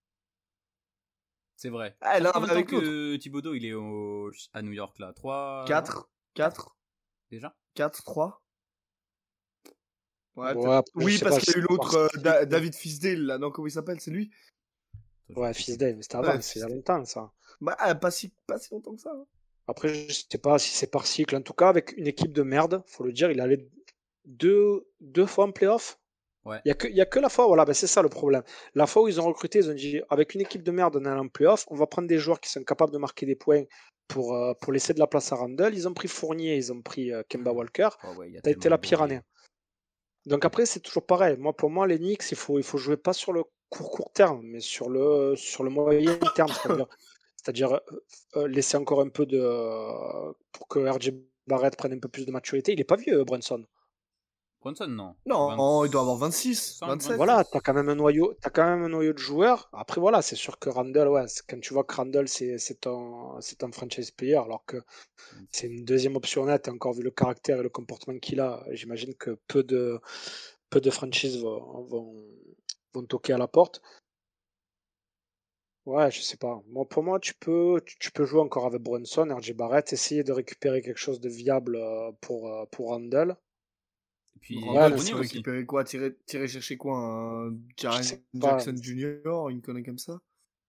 C'est vrai. Ah, Ça l'un fait combien de avec temps que Thibodeau, il est au... à New York, là? trois quatre, quatre, déjà? quatre, trois. Ouais, Ouais, peut-être. après, je Oui, sais parce pas qu'il y a si eu c'est l'autre, par euh, cycle, Da- mais- David Fisdale, là, non, comment il s'appelle, c'est lui? Ouais, Fisdale, mais c'était avant, Ouais, c'est il y a Fisdale. longtemps ça. Bah, ah, pas si, pas si longtemps que ça. hein. Après, je sais pas si c'est par cycle. En tout cas, avec une équipe de merde, faut le dire, il allait deux, deux fois en playoff. Ouais. Il n'y a, que- il y a que la fois, voilà, ben c'est ça le problème. La fois où ils ont recruté, ils ont dit avec une équipe de merde, on est allé en playoff, on va prendre des joueurs qui sont capables de marquer des points pour, euh, pour laisser de la place à Randall. Ils ont pris Fournier, ils ont pris euh, Kemba Walker. Oh, ouais, il y a Ça a été tellement la de pire bourbiers. année. Donc après, c'est toujours pareil. Moi, pour moi, les Knicks, il faut, il faut jouer pas sur le court court terme, mais sur le, sur le moyen terme, c'est-à-dire, c'est-à-dire euh, euh, laisser encore un peu de euh, pour que R J Barrett prenne un peu plus de maturité. Il est pas vieux, euh, Brunson. Brunson, non. Non, il doit avoir vingt-six, vingt-cinq, vingt-sept. Voilà, t'as quand même un noyau, t'as quand même un noyau de joueurs. Après voilà, c'est sûr que Randall, ouais, c'est- quand tu vois que Randall c'est c'est un c'est un franchise player, alors que c'est une deuxième option nette. Et encore vu le caractère et le comportement qu'il a, j'imagine que peu de peu de franchises vont, vont vont toquer à la porte. Ouais, je sais pas. Moi, pour moi, tu peux, tu, tu peux jouer encore avec Brunson, R J Barrett, essayer de récupérer quelque chose de viable euh, pour, euh, pour Randle. Et puis Ouais, Randall, non, tu Fournier peux c'est- aussi. récupérer quoi? Tirer, tirer chercher quoi? Un je Jaren sais pas. Jackson Junior, une connerie comme ça?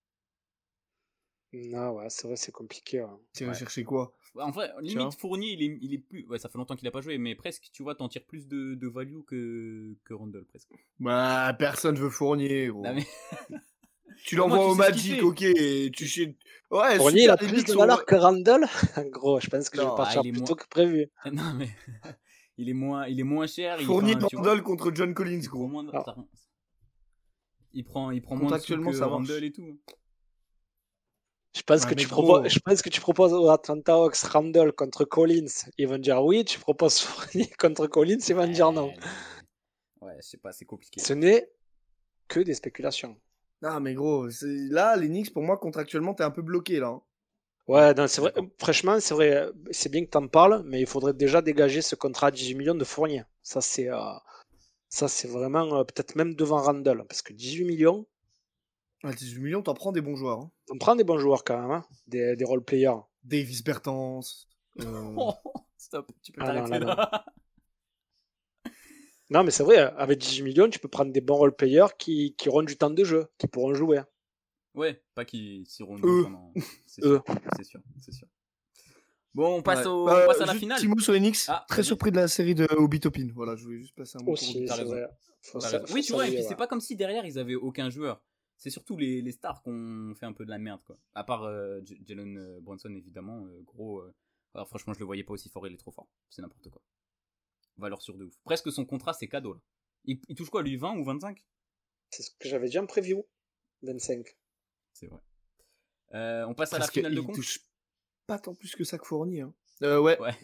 Non, ouais, c'est vrai, c'est compliqué. Ouais. Tirer Ouais. chercher quoi? En vrai, Tu limite vois? Fournier, il est, il est plus. Ouais, ça fait longtemps qu'il a pas joué, mais presque, tu vois, t'en tires plus de, de value que, que Randall, presque. Bah, personne veut Fournier, Non, gros. mais Tu au moins, l'envoies tu au sais ce qu'il Magic, fait. ok, et tu sais. Ouais, Fournier, il super, a les plus de Knicks ont. valeur que Randle. Gros, je pense que je vais Non, Ah, partir il est plus moins. tôt que prévu. Non, mais. Il est moins, il est moins cher, il, Fournier enfin, tu vois, Randall contre John Collins, il prend gros. moins de, Alors, ça- il prend, il prend moins de sous Contractuellement, que ça Randall marche. et tout. je pense Ouais, que mais tu proposes, gros. je pense que tu proposes aux Atlanta Hawks Randle contre Collins, ils vont dire oui. Tu proposes Fournier contre Collins, ils vont dire non. Ouais, non, mais. Ouais, je sais pas, c'est compliqué. Ce n'est que des spéculations. Ah, mais gros, c'est- là, les Knicks, pour moi, contractuellement, t'es un peu bloqué, là. hein. Ouais, Ouais, non, je c'est suis vrai. d'accord. Franchement, c'est vrai. euh, C'est bien que tu en parles, mais il faudrait déjà dégager ce contrat à dix-huit millions de Fournier. Ça, c'est, euh, ça, c'est vraiment euh, peut-être même devant Randle, parce que dix-huit millions, À dix-huit millions, t'en prends des bons joueurs. hein. on prend des bons joueurs quand même, hein, des, des role players. Davis Bertans. euh, Oh, stop, tu peux Ah non, t'arrêter là, non. là. Non, mais c'est vrai, avec dix-huit millions, tu peux prendre des bons role players qui, qui auront du temps de jeu, qui pourront jouer. Ouais, pas qu'ils s'iront deux Eux. pendant. C'est Eux. sûr, c'est sûr, c'est sûr. Bon, on passe, Ouais. au... on Euh, passe à la juste finale. petit mot sur les Knicks. Ah, Très vas-y. surpris de la série de Obi Toppin. Voilà, je voulais juste passer un mot pour Aussi, Obi T'as c'est Toppin. raison. vrai. Faut T'as sa- raison. faut Oui, tu vois, et saluer, puis ouais. c'est pas comme si derrière ils avaient aucun joueur. C'est surtout les, les stars qu'on fait un peu de la merde, quoi. À part euh, J- Jalen euh, Brunson, évidemment, euh, gros. euh, alors, franchement, je le voyais pas aussi fort, il est trop fort. C'est n'importe quoi. Valeur sûre de ouf. Presque son contrat, c'est cadeau, là. Il, il touche quoi, lui, vingt ou vingt-cinq? C'est ce que j'avais dit en preview. vingt-cinq. C'est vrai. Euh, on passe à la Parce finale de qu'il conf. touche pas tant plus que ça que Fournier. Hein. Euh, ouais. Ouais.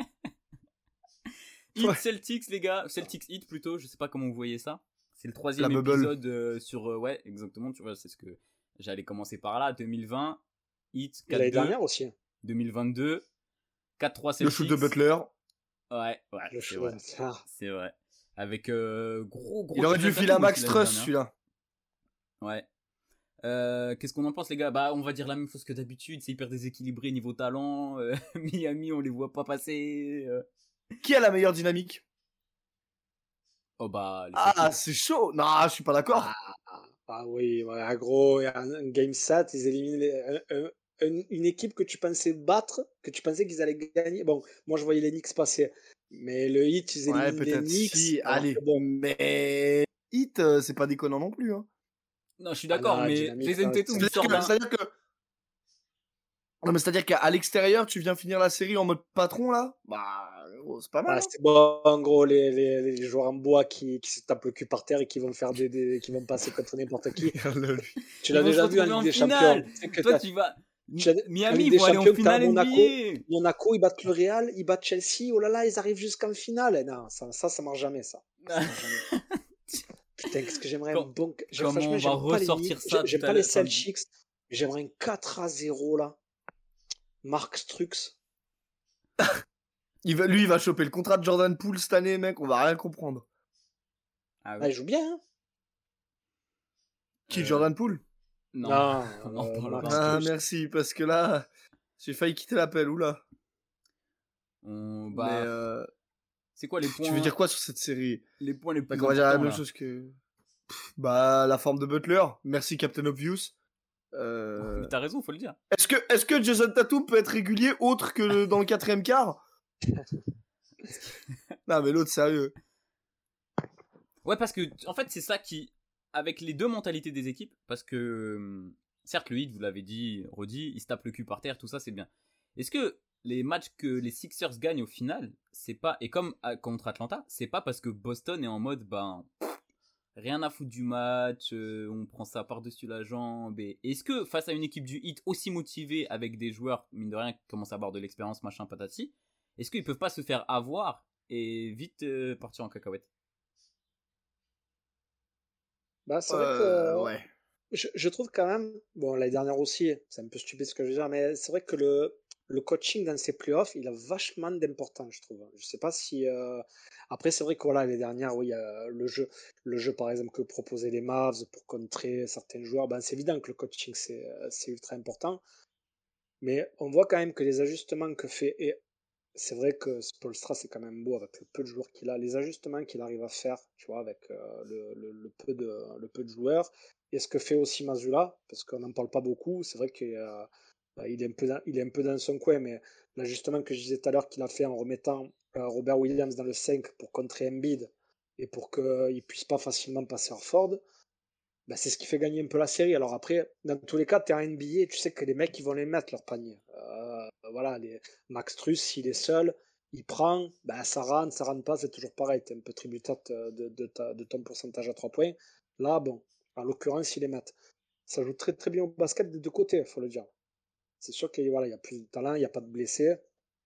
Heat Ouais. Celtics, les gars. Celtics Heat plutôt. Je sais pas comment vous voyez ça. C'est le La troisième bubble. épisode euh, sur. euh, ouais, exactement. Tu vois, c'est ce que j'allais commencer par là. deux mille vingt. Heat Et l'année quatre deux. dernière aussi. deux mille vingt-deux. quatre trois Le Celtics. shoot de Butler. Ouais, ouais, Le c'est show. vrai. Ah, C'est vrai. Avec euh, gros, gros. Il aurait dû Jason filer à Tatum Max aussi l'année Truss, dernière. celui-là. Ouais. Euh, Qu'est-ce qu'on en pense, les gars? Bah, on va dire la même chose que d'habitude. C'est hyper déséquilibré niveau talent. Euh, Miami, on les voit pas passer. euh. Qui a la meilleure dynamique? Oh bah, les Ah, Celtics. c'est chaud. Non, je suis pas d'accord. ah, ah oui, ouais, gros, un, un game set, ils éliminent les- un- un- un- une équipe que tu pensais battre, que tu pensais qu'ils allaient gagner. Bon, moi je voyais les Knicks passer, mais le Heat, ils Ouais, éliminent les peut-être Knicks. si. Alors que Allez. bon, Mais Hit, euh, c'est pas déconnant non plus. Hein. Non, je suis ah d'accord, non, mais dynamique, Jason ça, Tatum, c'est- il C'est-à-dire sort que, d'un. c'est-à-dire que, non, mais c'est-à-dire qu'à l'extérieur, tu viens finir la série en mode patron là. Bah, gros, c'est pas mal. ah, Hein. c'est bon, en gros, les, les, les joueurs en bois qui, qui se tapent le cul par terre et qui vont faire des, des- qui vont passer contre n'importe qui. Regarde-le, lui. Tu Ils l'as vont se déjà vu en retrouver Ligue en des finale. Champions. C'est que Toi, t'as- tu vas. tu as- en Miami, Ligue ils des vont aller en Champions, finale t'as Monaco. N B A. Monaco, ils battent le Real, ils battent Chelsea. Oh là là, ils arrivent jusqu'en finale. Non, ça, ça, ça marche jamais, ça. Ça marche jamais. Putain, qu'est-ce que j'aimerais un Com- bon. j'ai- comment Franchement, on va j'aime pas les ressortir Knicks, ça j'ai- j'aime tout à pas les l'heure, enfin, Celtics. J'aimerais un quatre à zéro là. Mark Strux. Il va, lui, il va choper le contrat de Jordan Poole cette année, mec. On va rien comprendre. Ah Ah, ouais. il joue bien, hein. Qui, Euh, Jordan Poole? Non, Non, on en euh, parlera. Max Ah, Strus. merci, parce que là, j'ai failli quitter l'appel, oula. On... Mais, Bah, euh, c'est quoi les points? tu veux dire quoi sur cette série? Les points les plus Bah, on va dire la importants même là. chose que. Pff, Bah, la forme de Butler. Merci, Captain Obvious. Euh, Mais t'as raison, faut le dire. Est-ce que, est-ce que Jason Tatum peut être régulier autre que le- dans le quatrième quart? Non, mais l'autre, sérieux. Ouais, parce que en fait, c'est ça qui, avec les deux mentalités des équipes, parce que hum, certes, le Heat, vous l'avez dit, redit, il se tape le cul par terre, tout ça, c'est bien. Est-ce que les matchs que les Sixers gagnent au final, c'est pas, et comme à- contre Atlanta, c'est pas parce que Boston est en mode, ben, pff, rien à foutre du match, euh, on prend ça par-dessus la jambe. Et est-ce que face à une équipe du Heat aussi motivée, avec des joueurs, mine de rien, qui commencent à avoir de l'expérience, machin, patati, est-ce qu'ils peuvent pas se faire avoir et vite euh, partir en cacahuète? Bah, c'est vrai Euh, que ouais. je, je trouve quand même, bon, l'année dernière aussi, c'est un peu stupide ce que je veux dire, mais c'est vrai que le, le coaching dans ces playoffs, il a vachement d'importance, je trouve. Je sais pas si. euh, Après, c'est vrai que voilà, les dernières, oui, euh, le jeu, le jeu par exemple que proposaient les Mavs pour contrer certains joueurs, ben, c'est évident que le coaching c'est euh, c'est ultra important. Mais on voit quand même que les ajustements que fait et c'est vrai que Spoelstra c'est quand même beau avec le peu de joueurs qu'il a, les ajustements qu'il arrive à faire, tu vois, avec euh, le, le- le peu de le peu de joueurs. Et ce que fait aussi Mazzulla, parce qu'on n'en parle pas beaucoup, c'est vrai qu'il euh, bah, il est un peu dans, il est un peu dans son coin, mais l'ajustement que je disais tout à l'heure qu'il a fait en remettant euh, Robert Williams dans le cinq pour contrer Embiid et pour qu'il ne puisse pas facilement passer Horford, bah, c'est ce qui fait gagner un peu la série. Alors après, dans tous les cas, tu es en N B A, tu sais que les mecs, ils vont les mettre leur panier. Euh, voilà, les... Max Truss, s'il est seul, il prend, bah, ça rentre, ça rentre pas, c'est toujours pareil. Tu es un peu tributaire de, de, ta, de ton pourcentage à trois points. Là, bon, en l'occurrence, ils les mettent. Ça joue très très bien au basket des deux côtés, il faut le dire. C'est sûr qu'il voilà, y a plus de talent, il n'y a pas de blessés.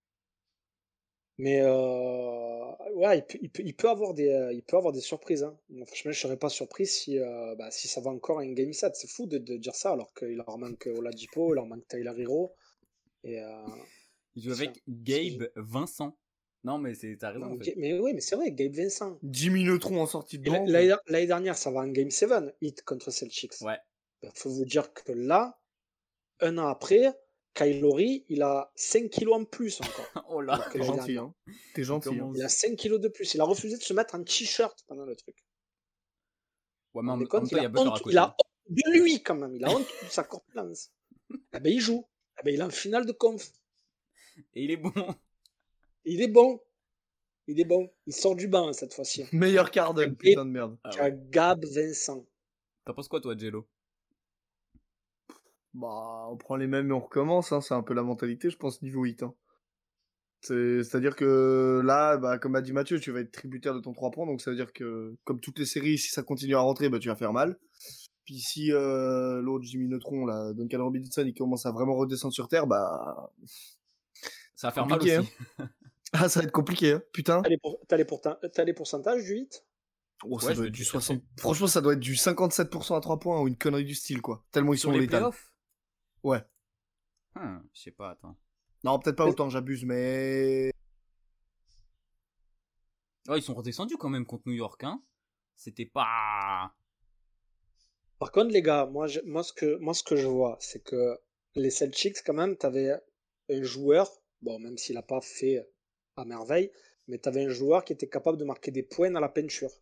Mais euh, ouais, il peut, il, peut, il peut avoir des, euh, il peut avoir des surprises. Hein. Moi, franchement, je ne serais pas surpris si, euh, bah, si ça va encore un game sept. C'est fou de, de dire ça alors qu'il leur manque Oladipo, il leur manque Tyler Hero. Et, euh, Il joue tiens, avec Gabe Vincent. Non, mais c'est, t'as raison non, en fait. mais oui, mais c'est vrai, Gabe Vincent. Jimmy Neutron en sortie de Et banc. l'année l'année dernière, ça va en game sept, hit contre Celtics. Ouais. Il faut vous dire que là, un an après, Kyle Lowry, il a cinq kilos en plus encore. Oh là. T'es gentil, hein. T'es gentil. Hein. Il a cinq kilos de plus. Il a refusé de se mettre en t-shirt pendant le truc. Ouais, mais en, en compte, même temps, il, il y a a Butler honte, à côté. il a honte de lui quand même. Il a honte de sa corpulence. Eh ben, il joue. Eh ben, il est en finale de conf. Et il est bon. Il est bon. Il est bon. Il sort du banc cette fois-ci. Meilleur Carden, putain de merde. Ah Tu as ouais. Gab Vincent. T'en penses quoi, toi, Jello? Bah, on prend les mêmes et on recommence. Hein. C'est un peu la mentalité, je pense, niveau hit. Hein. C'est, c'est-à-dire que là, bah, comme a dit Mathieu, tu vas être tributaire de ton trois points. Donc ça veut dire que, comme toutes les séries, si ça continue à rentrer, bah, tu vas faire mal. Puis si euh, l'autre Jimmy Neutron, là, Duncan Robinson, il commence à vraiment redescendre sur terre, bah. Ça va faire mal Compliqué, aussi. hein. Ah, ça va être compliqué, hein. Putain. T'as les, pour- t'as les, pourta- t'as les pourcentages du hit? Oh, ça Ouais, je doit vais être du te chercher. soixante. Franchement, ça doit être du cinquante-sept pour cent à trois points ou une connerie du style, quoi. Tellement ils Sur sont les létals. playoffs? Ouais. Hum, je sais pas, attends. Non, peut-être pas Mais- autant, j'abuse, mais. Oh, ils sont redescendus quand même contre New York, hein. C'était pas. Par contre, les gars, moi, je- moi, ce que, moi, ce que je vois, c'est que les Celtics, quand même, t'avais un joueur, bon, même s'il n'a pas fait à merveille, mais t'avais un joueur qui était capable de marquer des points dans la peinture.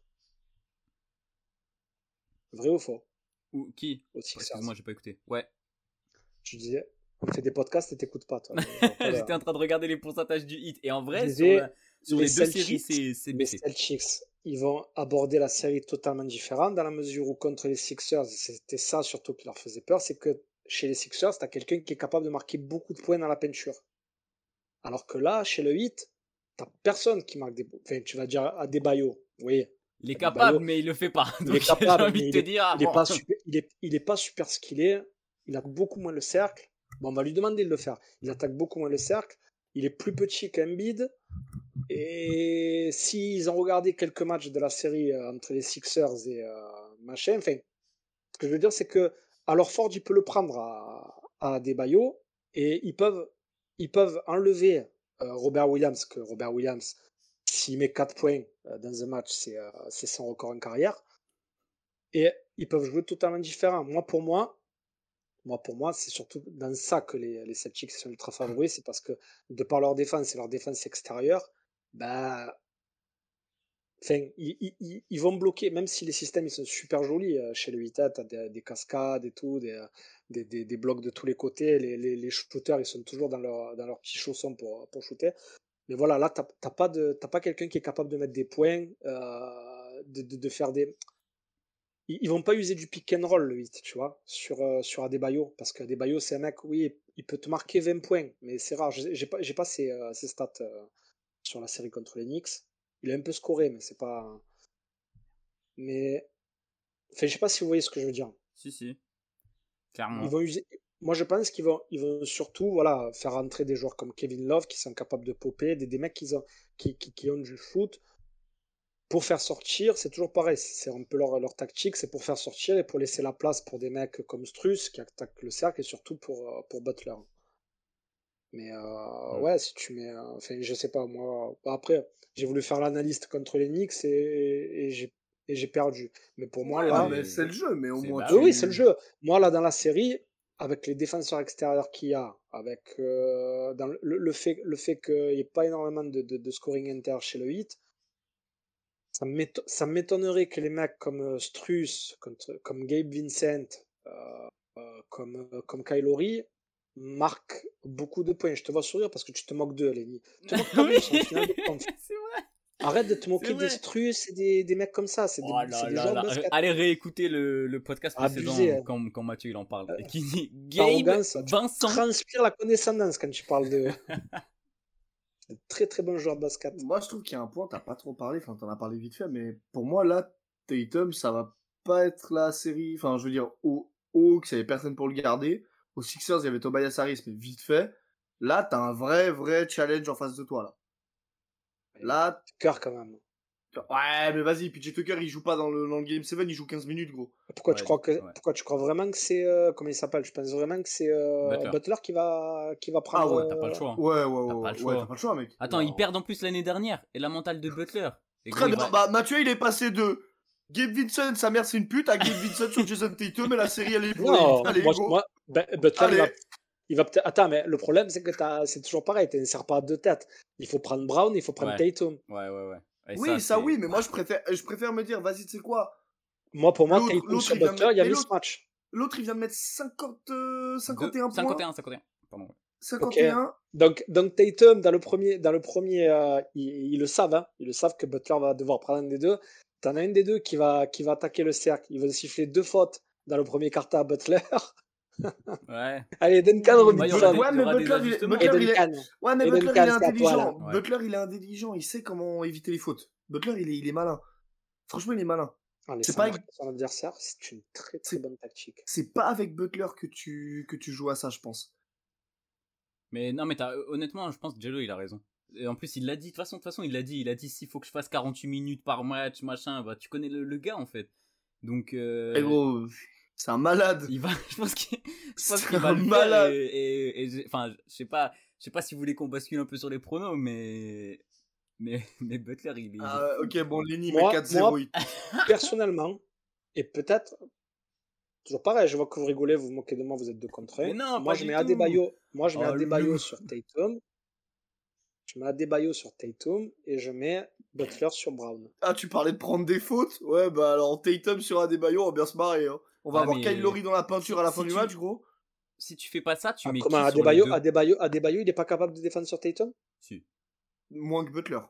Vrai ou faux? Ou qui? Aux Oh, Sixers. excuse-moi, j'ai pas écouté. Ouais. Tu disais, on fait des podcasts et t'écoutes pas, toi. mais je vois pas J'étais la- en train de regarder les pourcentages du hit. Et en Je vrai, sur, disais, la- sur les les, deux séries, Celtics, c'est, c'est les baissé. Celtics, ils vont aborder la série totalement différente dans la mesure où contre les Sixers, c'était ça surtout qui leur faisait peur, c'est que chez les Sixers, tu as quelqu'un qui est capable de marquer beaucoup de points dans la peinture. Alors que là, chez le Heat, t'as personne qui marque des points. Enfin, tu vas dire à Adebayo, oui. Il est Adebayo, capable, mais il le fait pas. il Donc est j'ai capable, envie mais de il te est, dire. ah, il est bon. pas super, il est, il est pas super skillé. Il a beaucoup moins le cercle. Bon, on va lui demander de le faire. Il attaque beaucoup moins le cercle. Il est plus petit qu'Embiid. Et s'ils ont regardé quelques matchs de la série euh, entre les Sixers et euh, machin, enfin, ce que je veux dire, c'est que alors Ford, il peut le prendre à, à Adebayo et ils peuvent, ils peuvent enlever euh, Robert Williams, que Robert Williams, s'il met quatre points euh, dans un match, c'est euh, c'est son record en carrière. Et ils peuvent jouer totalement différent. Moi, pour moi, moi, pour moi, c'est surtout dans ça que les, les Celtics sont ultra favoris, c'est parce que de par leur défense et leur défense extérieure, bah, enfin, ils, ils, ils vont bloquer, même si les systèmes ils sont super jolis. euh, Chez le huit A, tu as des, des cascades et tout, des, des, des, des blocs de tous les côtés. Les, les, les shooters, ils sont toujours dans leur, dans leur petits chaussons pour, pour shooter. Mais voilà, là, tu n'as pas, de, t'as pas quelqu'un qui est capable de mettre des points, euh, de, de, de faire des. Ils, ils vont pas user du pick and roll, le huit, tu vois, sur, euh, sur Adebayo. Parce qu'Adebayo, c'est un mec, oui, il peut te marquer vingt points, mais c'est rare. J'ai j'ai pas, j'ai pas ses, euh, ses stats euh, sur la série contre les Knicks. Il a un peu scoré, mais c'est pas. Mais. Enfin, je sais pas si vous voyez ce que je veux dire. Si, si. Ils Clairement. vont user. Moi, je pense qu'ils vont, ils vont surtout voilà, faire entrer des joueurs comme Kevin Love qui sont capables de popper, des, des mecs qui ont, qui, qui, qui ont du shoot. Pour faire sortir, c'est toujours pareil. C'est un peu leur, leur tactique, c'est pour faire sortir et pour laisser la place pour des mecs comme Strus qui attaquent le cercle et surtout pour, euh, pour Butler. Mais euh, Mm. ouais, si tu mets. euh, Enfin, je sais pas, moi. Bah, après, j'ai voulu faire l'analyste contre les Knicks et, et j'ai et j'ai perdu. Mais pour moi, Ouais, Ah, là. mais mais c'est le jeu, mais au c'est moins bah Oui, oui, oui. c'est le tu. jeu. Moi, là, dans la série, avec les défenseurs extérieurs qu'il y a, avec euh, dans le, le fait, le fait qu'il n'y ait pas énormément de, de, de scoring inter chez le Heat, ça m'éto- ça m'étonnerait que les mecs comme euh, Strus, comme, comme Gabe Vincent, euh, euh, comme, euh, comme Kyle Lowry marquent beaucoup de points. Je te vois sourire parce que tu te moques d'eux, Lenny. Tu te moques pas d'eux, Oui, ils sont en finale de conf. c'est vrai, Arrête de te c'est moquer des vrai. Strus et des, des mecs comme ça. C'est des, Oh c'est là des là joueurs de là. basket. Allez réécouter le, le podcast Abusé, précédent hein. quand, quand Mathieu il en parle. Euh, Et qui dit Gabe Arrogance, tu Vincent. transpires la condescendance quand tu parles de de très très bons joueurs de basket. Moi, je trouve qu'il y a un point, t'as pas trop parlé, enfin, t'en as parlé vite fait, mais pour moi, là, Tatum, ça va pas être la série. Enfin, je veux dire, au Hawks, il y avait personne pour le garder. Aux Sixers, il y avait Tobias Harris, mais vite fait. Là, t'as un vrai, vrai challenge en face de toi, là. Là, Cœur quand même. ouais, mais vas-y, P J Tucker, il joue pas dans le, dans le Game sept, il joue quinze minutes, gros. Pourquoi tu Ouais, crois que ouais. pourquoi tu crois vraiment que c'est euh, comment il s'appelle? Je pense vraiment que c'est euh, Butler. Butler qui va qui va Ah prendre. ouais, T'as pas le euh, choix. hein. Ouais, ouais, T'as ouais, pas le ouais, choix. t'as pas le choix, mec. Attends, Non. ils perdent en plus l'année dernière. Et la mentale de Butler. Et gros, Très il bien, va- bah Mathieu, il est passé de Gabe Vincent, sa mère c'est une pute, à Gabe Vincent sur Jason Tatum, et la série, elle est pour les Non, Allez, moi, go. moi Ben- Butler il va Allez. il va peut-être. Attends, mais le problème c'est que t'as c'est toujours pareil. Tu ne sers pas à deux têtes. Il faut prendre Brown, il faut prendre Ouais, Tatum. ouais, ouais, ouais. Et Oui, ça, c'est. oui, mais moi, je préfère, je préfère me dire, vas-y, tu sais quoi, Moi, pour moi, l'autre, Tatum l'autre, sur il vient de Butler, mettre, il y a mais l'autre, mismatch. l'autre, il vient de mettre cinquante, euh, Deux- cinquante et un cinquante et points, un, cinquante et un. Pardon. ouais. Ok. cinquante et un. Donc, donc Tatum, dans le premier, dans le premier euh, ils, ils le savent, hein, ils le savent que Butler va devoir prendre un des deux. T'en as un des deux qui va, qui va attaquer le cercle. Il va siffler deux fautes dans le premier quart-temps à Butler. Ouais. Allez, Duncan Mm, Ouais, il y remis aura ça. des, Ouais, il y mais aura des Butler, il est, ajustements. Et Butler, il est, Duncan. ouais, mais Et Butler, Duncan, il est c'est à toi, là. intelligent. Ouais. Butler, il est intelligent, il sait comment éviter les fautes. Butler, il est, il est malin. Franchement, il est malin. En C'est laissant pas, marquer son adversaire, c'est une très très c'est, bonne tactique. c'est pas avec Butler que tu, que tu joues à ça, je pense. Mais non, mais t'as, honnêtement, je pense que Jello, il a raison. Et en plus, il l'a dit, de toute façon, de toute façon, il l'a dit, il a dit, s'il faut que je fasse quarante-huit minutes par match, machin, bah, tu connais le, le gars, en fait. Donc, Eh euh, gros, c'est un malade. il va, je pense qu'il, je pense C'est qu'il va un le faire malade. et, et, et j'ai- enfin, je sais pas, je sais pas si vous voulez qu'on bascule un peu sur les pronos, mais, mais, mais Butler, il est, il est Ah, fou, ok, quoi. bon, Lenny met Moi, quatre zéro. moi, personnellement, et peut-être, toujours pareil, je vois que vous rigolez, vous vous moquez de moi, vous êtes deux contre Mais un. non, Moi, pas je du mets tout. Adebayo, moi, je mets Oh, Adebayo le- sur Tatum. Je mets Adebayo sur Tatum et je mets Butler sur Brown. Ah, tu parlais de prendre des fautes? Ouais, bah alors Tatum sur Adebayo, on va bien se marrer. Hein. On va Ouais, avoir mais Kyle Lowry dans la peinture si- à la si fin du tu- match, gros. Si tu fais pas ça, tu Ah, mets comment qui sur les Adebayo, deux? Adebayo, Adebayo, il n'est pas capable de défendre sur Tatum? Si. Moins que Butler.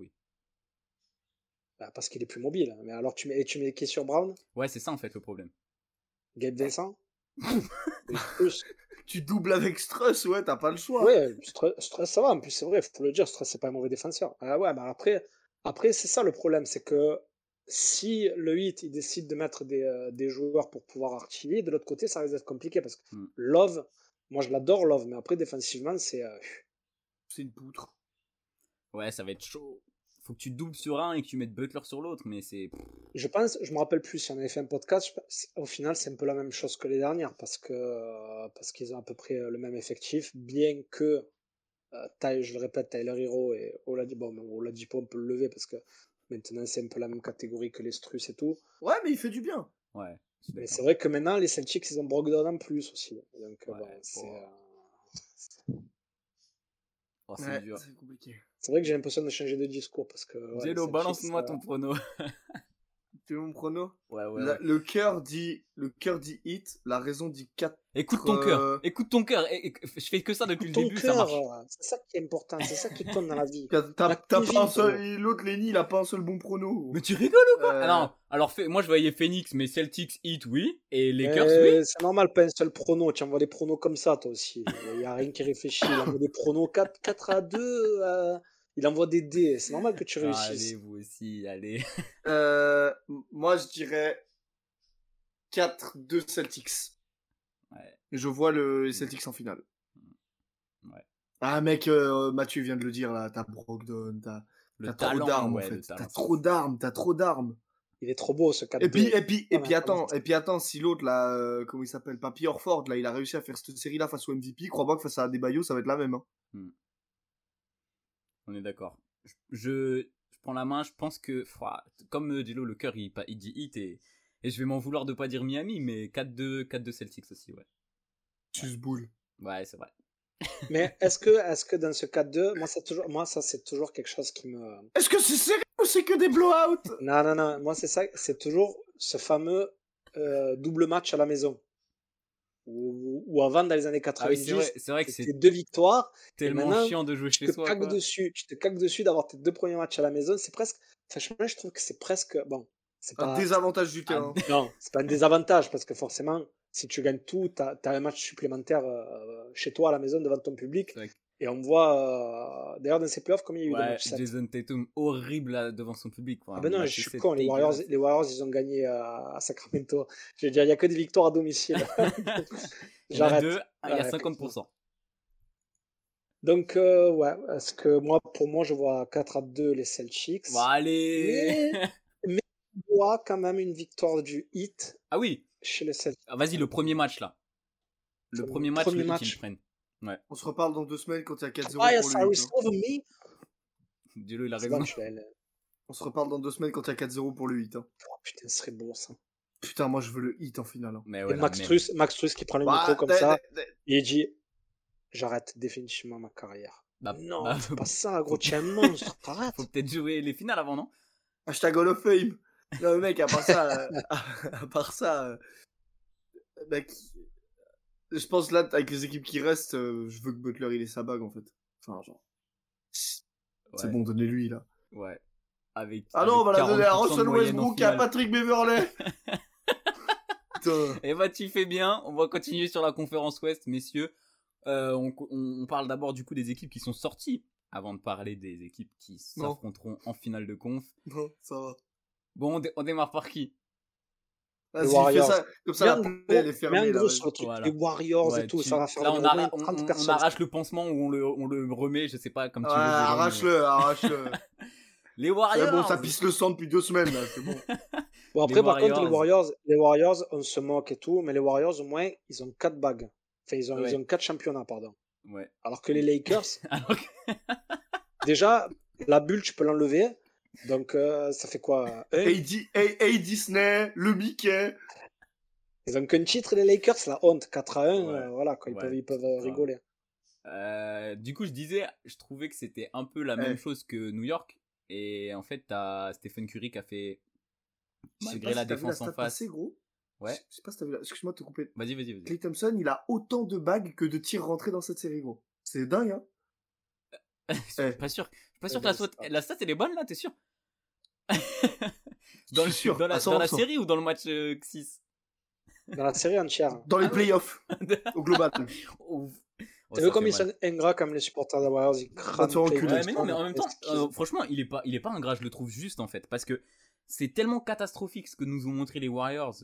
Bah, parce qu'il est plus mobile. Mais alors, tu mets, et tu mets qui sur Brown? Ouais, c'est ça, en fait, le problème. Gabe Vincent? Et plus. Tu doubles avec Struss, ouais, t'as pas le choix. Ouais, Stress, Stress, ça va. En plus, c'est vrai, faut le dire, Stress, c'est pas un mauvais défenseur. Ah ouais, mais après, après c'est ça le problème, c'est que si le huit il décide de mettre des, euh, des joueurs pour pouvoir artiller, de l'autre côté, ça risque d'être compliqué parce que Hmm. Love, moi je l'adore Love, mais après défensivement, c'est. euh, C'est une poutre. Ouais, ça va être chaud. Faut que tu doubles sur un et que tu mettes Butler sur l'autre, mais c'est. Je pense, je me rappelle plus si on avait fait un podcast. je pense- Au final, c'est un peu la même chose que les dernières parce que euh, parce qu'ils ont à peu près euh, le même effectif, bien que euh, Ty- je le répète, Tyler Hero et Oladipo, bon, Oladipo on peut le lever parce que maintenant c'est un peu la même catégorie que les Strus et tout. Ouais, mais il fait du bien. Ouais, je suis Mais d'accord. c'est vrai que maintenant les Celtics ils ont Brogdon en plus aussi. Donc euh, Ouais, bon, c'est bon. euh, Oh, c'est Ouais, dur. c'est compliqué. c'est vrai que j'ai l'impression de changer de discours parce que ouais, les Jello, Celtics, balance-moi euh, ton prono. Tu veux mon prono? Ouais, ouais, La- ouais. Le cœur dit, le cœur dit hit, la raison dit quatre. Écoute ton cœur. euh, Écoute ton cœur. Et- et- Je fais que ça depuis le ton début, ça cœur, marche. euh, c'est ça qui est important, c'est ça qui compte dans la vie. T'as t'as- La t'as pas un conviction, seul, gros. et l'autre Lenny, il a pas un seul bon prono. Mais tu rigoles ou quoi? Euh, Ah non. Alors, fait- moi, je voyais Phoenix, mais Celtics, Heat, oui. Et Lakers, oui. Euh, c'est normal, pas un seul prono. Tu envoies des pronos comme ça, toi aussi. Il n'y a rien qui réfléchit. Il envoie des pronos quatre, quatre à deux. euh, il envoie des dés. C'est normal que tu Ah, réussisses. allez, vous aussi, allez. euh, moi, je dirais quatre deux Celtics. Ouais. Et je vois le, les Celtics en finale. Ouais. Ah, mec, euh, Mathieu vient de le dire, là. T'as Brogdon, t'as Le t'as trop talent, d'armes, ouais, en le fait. talent, T'as c'est trop fou. d'armes, t'as trop d'armes. il est trop beau ce quatre deux. Et puis, et puis, et Ah, puis mais attends, attends. et puis attends, si l'autre là, euh, comment il s'appelle, Papy Orford, là, il a réussi à faire cette série là face au M V P, crois-moi que face à Adebayo, ça va être la même. Hein. Hmm. On est d'accord. Je, je, je prends la main, je pense que, ouah, comme euh, Jello, le cœur, il, il dit hit et, et je vais m'en vouloir de pas dire Miami, mais quatre deux, quatre deux Celtics aussi, ouais. Tchuss boule. Ouais, c'est vrai. Mais est-ce que, est-ce que dans ce quatre deux, moi, c'est toujours, moi, ça, c'est toujours quelque chose qui me. Est-ce que c'est sérieux ou c'est que des blowouts? Non, non, non. Moi, c'est ça. C'est toujours ce fameux euh, double match à la maison. Ou, ou avant, dans les années Ah oui, quatre-vingt-dix, c'est vrai, c'est vrai que c'était c'est deux victoires. Et tellement maintenant, chiant de jouer tu chez te soi, caques quoi. dessus. Tu te caques dessus d'avoir tes deux premiers matchs à la maison. C'est presque. Franchement, je trouve que c'est presque. Bon, c'est Un pas. désavantage du Ah, terrain. Non, c'est pas un désavantage parce que forcément, si tu gagnes tout, tu as un match supplémentaire euh, chez toi à la maison devant ton public. c'est vrai que- Et on voit, euh, d'ailleurs, dans ces playoffs, combien il y a eu de Ouais, matchs sept. Jason Tatum, horrible là, devant son public. Quoi. Ah ben non, Match je suis sept, con. Les Warriors, dégueulasse. les Warriors, ils ont gagné à, à Sacramento. Je veux dire, il n'y a que des victoires à domicile. Il y en a J'arrête. deux, il y a J'arrête. cinquante pour cent. Donc, euh, ouais, parce que moi, pour moi, je vois quatre à deux les Celtics. Bon, allez. Mais, mais je vois quand même une victoire du Heat Ah oui, chez les Celtics. ah, vas-y, le premier match là. Le Le premier match, premier le Heat, match. ils le prennent. Ouais, On se reparle dans deux semaines quand il y a quatre zéro Ah, pour le sorry, Heat. Hein. over me. Jello, il a C'est raison. bon, je l'ai. On se reparle dans deux semaines quand il y a quatre zéro pour le Heat. Hein. Oh, putain, ce serait beau ça. Putain, moi je veux le Heat en finale. Hein. Mais Et ouais, la Max même. Truss, Max Truss qui prend le Bah, micro comme t'as- ça t'as- et il dit j'arrête définitivement ma carrière. Bah, Non, bah, fais pas ça, gros, tu es un monstre, arrête. faut peut-être jouer les finales avant, non? Hashtag Hall of Fame. Non, mais mec, à part ça, euh, à part ça, euh, mec, je pense là, avec les équipes qui restent, euh, je veux que Butler il ait sa bague en fait. Enfin, genre, c'est Ouais, bon, donnez-lui là. ouais. Avec, Ah non, on va avec la donner à quarante pour cent de Russell moyenne en Westbrook et à finale. Patrick Beverley. Putain. Et bah, tu fais bien. On va continuer sur la conférence Ouest, messieurs. Euh, on, on, on parle d'abord du coup des équipes qui sont sorties avant de parler des équipes qui Non. s'affronteront en finale de conf. Non, ça va. Bon, on, dé- on démarre par qui? Vas-y, fais Warriors. ça. Comme ça, Mets la un plaie, gros, elle est mets fermée. un là, gros vas-y. sur le truc Voilà. des Warriors Ouais, et tout, tu- ça va faire Là, au on, moins arra- on, trente on- on personnes. arrache le pansement ou on le, on le remet, je sais pas, comme tu Ouais, veux. Jérôme, mais- arrache-le, arrache-le. Les C'est Warriors. bon, ça pisse le sang depuis deux semaines là, c'est bon. Bon, après, Les par contre, les Warriors. Warriors, les Warriors, on se moque et tout, mais les Warriors, au moins, ils ont quatre bagues. Enfin, ils ont, Ouais. ils ont quatre championnats, pardon. Ouais. Alors que les Lakers, Alors que- déjà, la bulle, tu peux l'enlever. Donc, euh, ça fait quoi un Hey, Di- hey, hey Disney, le Mickey. Ils ont qu'un titre, les Lakers, c'est la honte. quatre à un, Ouais. euh, voilà, quoi, ils Ouais. peuvent, ils peuvent euh, Ouais. rigoler. Euh, du coup, je disais, je trouvais que c'était un peu la même Ouais. chose que New York. Et en fait, t'as Stephen Curry qui a fait, Je sais malgré pas la si t'as vu défense stat en face. passée, gros. Ouais. Je sais pas si t'as vu la... Excuse-moi de te couper. Vas-y, vas-y, vas-y. Clay Thompson, il a autant de bagues que de tirs rentrés dans cette série, gros. C'est dingue, hein. Je suis Eh. pas sûr, je suis pas Eh sûr que ben, la, stat, c'est pas- la stat elle est bonne là, t'es sûr? dans, Je le, suis sûr, dans, la, à dans la cent pour cent. série ou dans le match euh, six? Dans la série entière. Dans les Ah ouais. playoffs, au global. Ouf. Oh, T'as ça vu comme fait ils mal. sont ingrats comme les supporters des Warriors, ils crament te faire Clay enculer. Ouais, mais non, Thompson, mais en même temps, parce qu'ils- euh, franchement, il est pas, il est pas ingrat, je le trouve juste en fait, parce que c'est tellement catastrophique ce que nous ont montré les Warriors